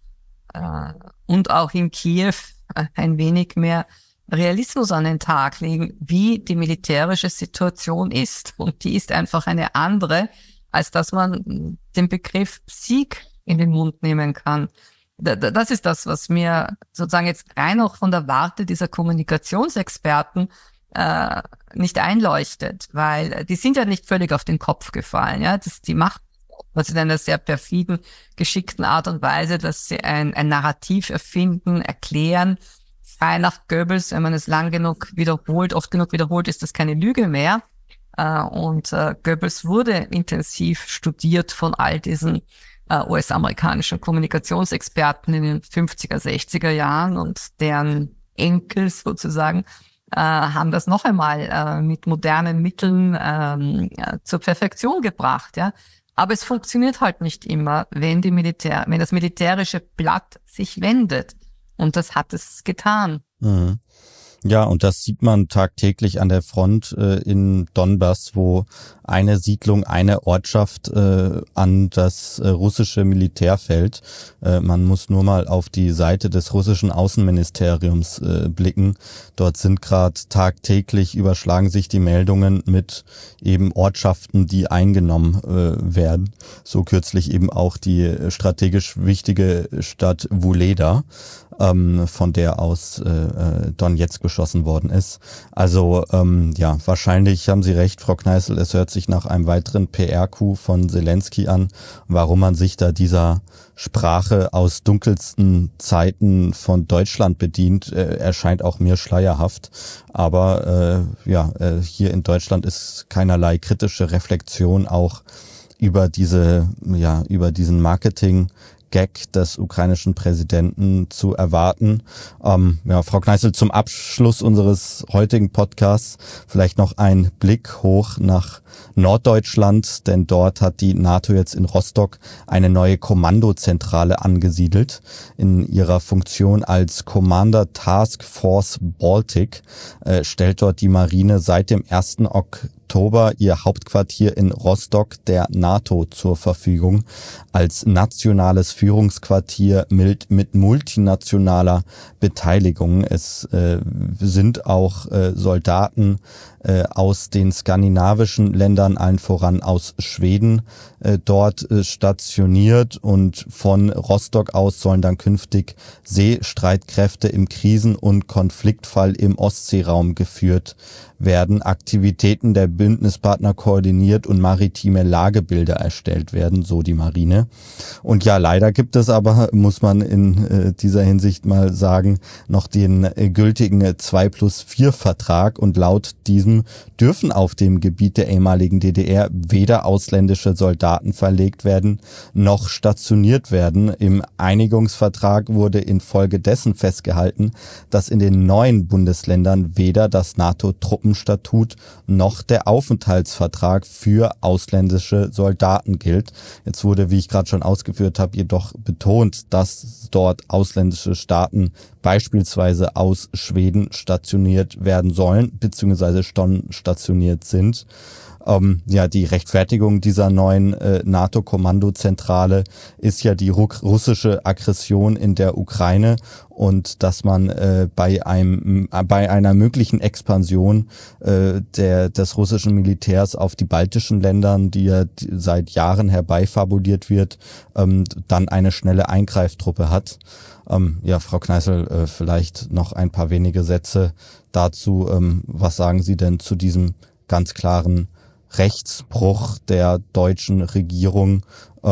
und auch in Kiew ein wenig mehr Realismus an den Tag legen, wie die militärische Situation ist. Und die ist einfach eine andere, als dass man den Begriff Sieg in den Mund nehmen kann. Das ist das, was mir sozusagen jetzt rein auch von der Warte dieser Kommunikationsexperten nicht einleuchtet, weil die sind ja nicht völlig auf den Kopf gefallen. Ja, die macht was in einer sehr perfiden, geschickten Art und Weise, dass sie ein Narrativ erfinden, erklären. Frei nach Goebbels, wenn man es lang genug wiederholt, oft genug wiederholt, ist das keine Lüge mehr. Und Goebbels wurde intensiv studiert von all diesen US-amerikanischen Kommunikationsexperten in den 50er, 60er Jahren und deren Enkel sozusagen, haben das noch einmal mit modernen Mitteln zur Perfektion gebracht, ja. Aber es funktioniert halt nicht immer, wenn das militärische Blatt sich wendet. Und das hat es getan. Mhm. Ja, und das sieht man tagtäglich an der Front in Donbass, wo eine Siedlung, eine Ortschaft an das russische Militär fällt. Man muss nur mal auf die Seite des russischen Außenministeriums blicken. Dort sind gerade tagtäglich, überschlagen sich die Meldungen mit eben Ortschaften, die eingenommen werden. So kürzlich eben auch die strategisch wichtige Stadt Wuleda, von der aus Donetsk geschossen worden ist. Also ja, wahrscheinlich haben Sie recht, Frau Kneißl, es hört sich nach einem weiteren PR-Coup von Zelensky an. Warum man sich da dieser Sprache aus dunkelsten Zeiten von Deutschland bedient, erscheint auch mir schleierhaft. Aber hier in Deutschland ist keinerlei kritische Reflexion auch über diesen Marketing-Gag des ukrainischen Präsidenten zu erwarten. Frau Kneißl, zum Abschluss unseres heutigen Podcasts vielleicht noch ein Blick hoch nach Norddeutschland, denn dort hat die NATO jetzt in Rostock eine neue Kommandozentrale angesiedelt. In ihrer Funktion als Commander Task Force Baltic stellt dort die Marine seit dem 1. Oktober ihr Hauptquartier in Rostock der NATO zur Verfügung als nationales Führungsquartier mit multinationaler Beteiligung. Es sind auch Soldaten aus den skandinavischen Ländern, allen voran aus Schweden, dort stationiert, und von Rostock aus sollen dann künftig Seestreitkräfte im Krisen- und Konfliktfall im Ostseeraum geführt werden, Aktivitäten der Bündnispartner koordiniert und maritime Lagebilder erstellt werden, so die Marine. Und ja, leider gibt es aber, muss man in dieser Hinsicht mal sagen, noch den gültigen 2+4-Vertrag, und laut diesem dürfen auf dem Gebiet der ehemaligen DDR weder ausländische Soldaten verlegt werden, noch stationiert werden. Im Einigungsvertrag wurde infolgedessen festgehalten, dass in den neuen Bundesländern weder das NATO-Truppenstatut noch der Aufenthaltsvertrag für ausländische Soldaten gilt. Jetzt wurde, wie ich gerade schon ausgeführt habe, jedoch betont, dass dort ausländische Staaten beispielsweise aus Schweden stationiert werden sollen, beziehungsweise schon stationiert sind. Die Rechtfertigung dieser neuen NATO-Kommandozentrale ist ja die russische Aggression in der Ukraine und dass man bei einer möglichen Expansion des russischen Militärs auf die baltischen Ländern, die ja seit Jahren herbeifabuliert wird, dann eine schnelle Eingreiftruppe hat. Frau Kneißl, vielleicht noch ein paar wenige Sätze dazu. Was sagen Sie denn zu diesem ganz klaren Rechtsbruch der deutschen Regierung?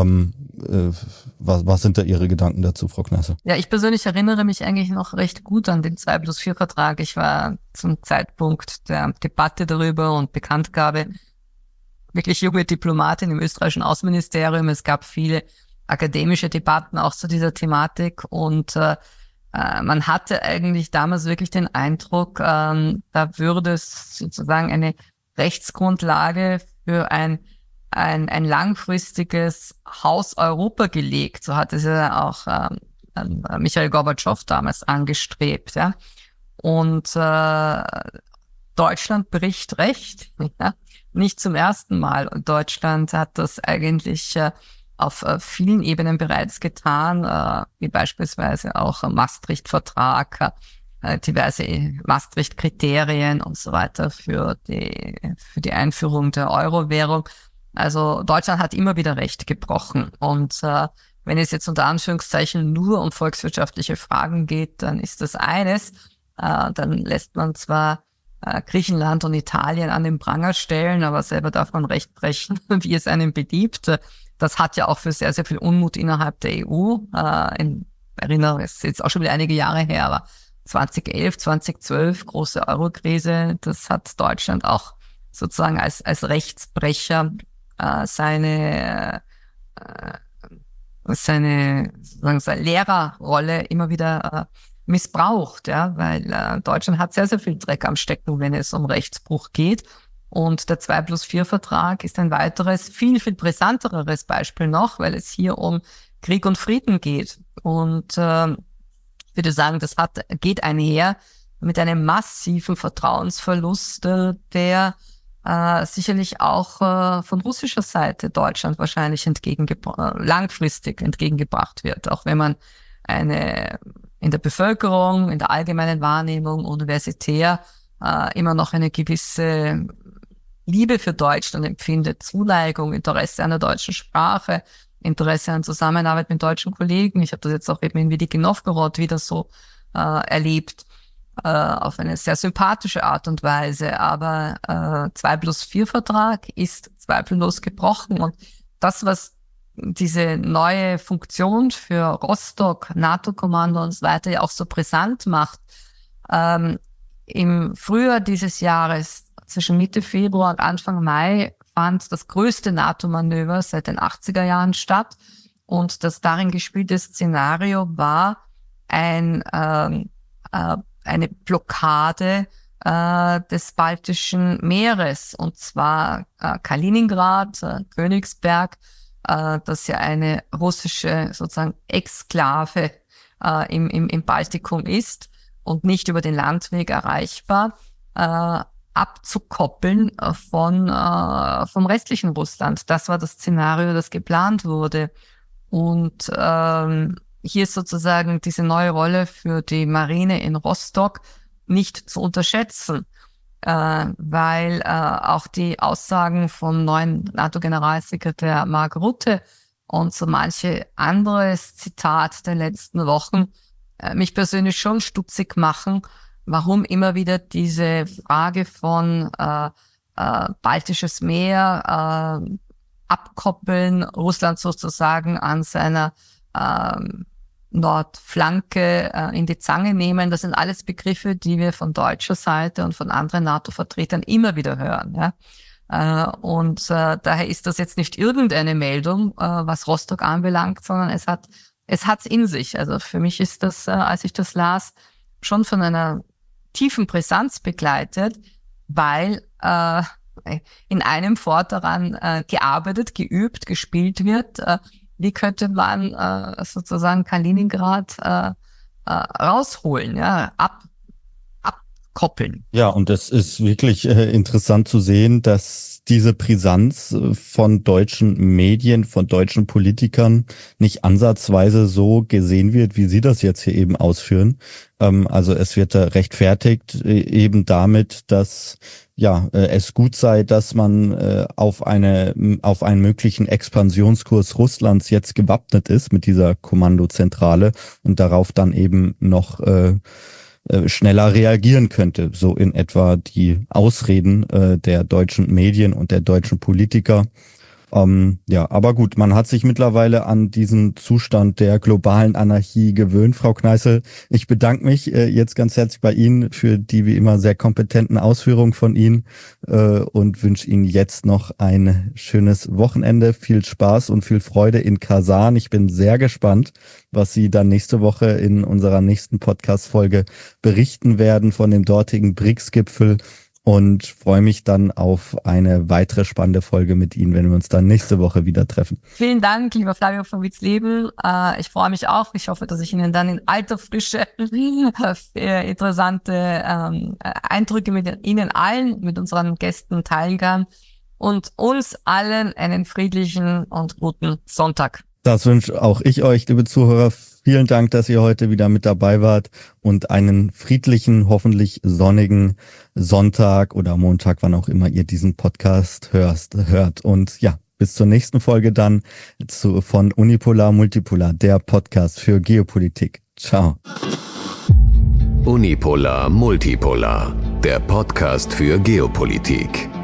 Was sind da Ihre Gedanken dazu, Frau Kneißl? Ja, ich persönlich erinnere mich eigentlich noch recht gut an den 2+4-Vertrag. Ich war zum Zeitpunkt der Debatte darüber und Bekanntgabe wirklich junge Diplomatin im österreichischen Außenministerium. Es gab viele akademische Debatten auch zu dieser Thematik, und man hatte eigentlich damals wirklich den Eindruck, da würde es sozusagen eine Rechtsgrundlage für ein langfristiges Haus Europa gelegt. So hat es ja auch Michail Gorbatschow damals angestrebt. Ja? Und Deutschland bricht Recht. Ja? Nicht zum ersten Mal. Und Deutschland hat das eigentlich auf vielen Ebenen bereits getan, wie beispielsweise auch Maastricht-Vertrag, diverse Maastricht-Kriterien und so weiter für die Einführung der Euro-Währung. Also Deutschland hat immer wieder Recht gebrochen. Und wenn es jetzt unter Anführungszeichen nur um volkswirtschaftliche Fragen geht, dann ist das eines. Dann lässt man zwar Griechenland und Italien an den Pranger stellen, aber selber darf man Recht brechen, wie es einem beliebt. Das hat ja auch für sehr, sehr viel Unmut innerhalb der EU. Erinnere, es ist jetzt auch schon wieder einige Jahre her, aber 2011, 2012, große Eurokrise, das hat Deutschland auch sozusagen als Rechtsbrecher seine Lehrerrolle immer wieder missbraucht, ja, weil Deutschland hat sehr, sehr viel Dreck am Stecken, wenn es um Rechtsbruch geht. Und der 2+4-Vertrag ist ein weiteres, viel, viel brisanteres Beispiel noch, weil es hier um Krieg und Frieden geht. Und ich würde sagen, das geht einher mit einem massiven Vertrauensverlust, der sicherlich auch von russischer Seite Deutschland wahrscheinlich langfristig entgegengebracht wird, auch wenn man in der Bevölkerung, in der allgemeinen Wahrnehmung, universitär immer noch eine gewisse Liebe für Deutschland empfindet, Zuneigung, Interesse an der deutschen Sprache, Interesse an Zusammenarbeit mit deutschen Kollegen. Ich habe das jetzt auch eben in Veliki Novgorod wieder so erlebt, auf eine sehr sympathische Art und Weise. Aber 2+4-Vertrag ist zweifellos gebrochen. Und das, was diese neue Funktion für Rostock, NATO-Kommando und so weiter ja auch so brisant macht, im Frühjahr dieses Jahres, zwischen Mitte Februar und Anfang Mai, fand das größte NATO-Manöver seit den 80er Jahren statt. Und das darin gespielte Szenario war eine Blockade des Baltischen Meeres, und zwar Kaliningrad, Königsberg, das ja eine russische sozusagen Exklave im Baltikum ist und nicht über den Landweg erreichbar, abzukoppeln vom restlichen Russland. Das war das Szenario, das geplant wurde. Und hier ist sozusagen diese neue Rolle für die Marine in Rostock nicht zu unterschätzen, weil auch die Aussagen vom neuen NATO-Generalsekretär Mark Rutte und so manche anderes Zitat der letzten Wochen mich persönlich schon stutzig machen, warum immer wieder diese Frage von Baltisches Meer abkoppeln, Russland sozusagen an seiner Nordflanke in die Zange nehmen. Das sind alles Begriffe, die wir von deutscher Seite und von anderen NATO-Vertretern immer wieder hören. Ja? Und daher ist das jetzt nicht irgendeine Meldung, was Rostock anbelangt, sondern es hat's in sich. Also für mich ist das, als ich das las, schon von einer tiefen Brisanz begleitet, weil in einem Fort daran gearbeitet, geübt, gespielt wird, wie könnte man sozusagen Kaliningrad rausholen, ja, abkoppeln. Ja, und es ist wirklich interessant zu sehen, dass diese Brisanz von deutschen Medien, von deutschen Politikern nicht ansatzweise so gesehen wird, wie Sie das jetzt hier eben ausführen. Also es wird rechtfertigt eben damit, dass es gut sei, dass man auf einen möglichen Expansionskurs Russlands jetzt gewappnet ist mit dieser Kommandozentrale und darauf dann eben noch schneller reagieren könnte. So in etwa die Ausreden der deutschen Medien und der deutschen Politiker. Aber gut, man hat sich mittlerweile an diesen Zustand der globalen Anarchie gewöhnt. Frau Kneißl, ich bedanke mich jetzt ganz herzlich bei Ihnen für die wie immer sehr kompetenten Ausführungen von Ihnen und wünsche Ihnen jetzt noch ein schönes Wochenende, viel Spaß und viel Freude in Kasan. Ich bin sehr gespannt, was Sie dann nächste Woche in unserer nächsten Podcast-Folge berichten werden von dem dortigen BRICS-Gipfel. Und freue mich dann auf eine weitere spannende Folge mit Ihnen, wenn wir uns dann nächste Woche wieder treffen. Vielen Dank, lieber Flavio von Witzleben. Ich freue mich auch. Ich hoffe, dass ich Ihnen dann in alter Frische interessante Eindrücke mit Ihnen allen, mit unseren Gästen teilen kann. Und uns allen einen friedlichen und guten Sonntag. Das wünsche auch ich euch, liebe Zuhörer. Vielen Dank, dass ihr heute wieder mit dabei wart und einen friedlichen, hoffentlich sonnigen Sonntag oder Montag, wann auch immer ihr diesen Podcast hört. Und ja, bis zur nächsten Folge dann von Unipolar Multipolar, der Podcast für Geopolitik. Ciao. Unipolar Multipolar, der Podcast für Geopolitik.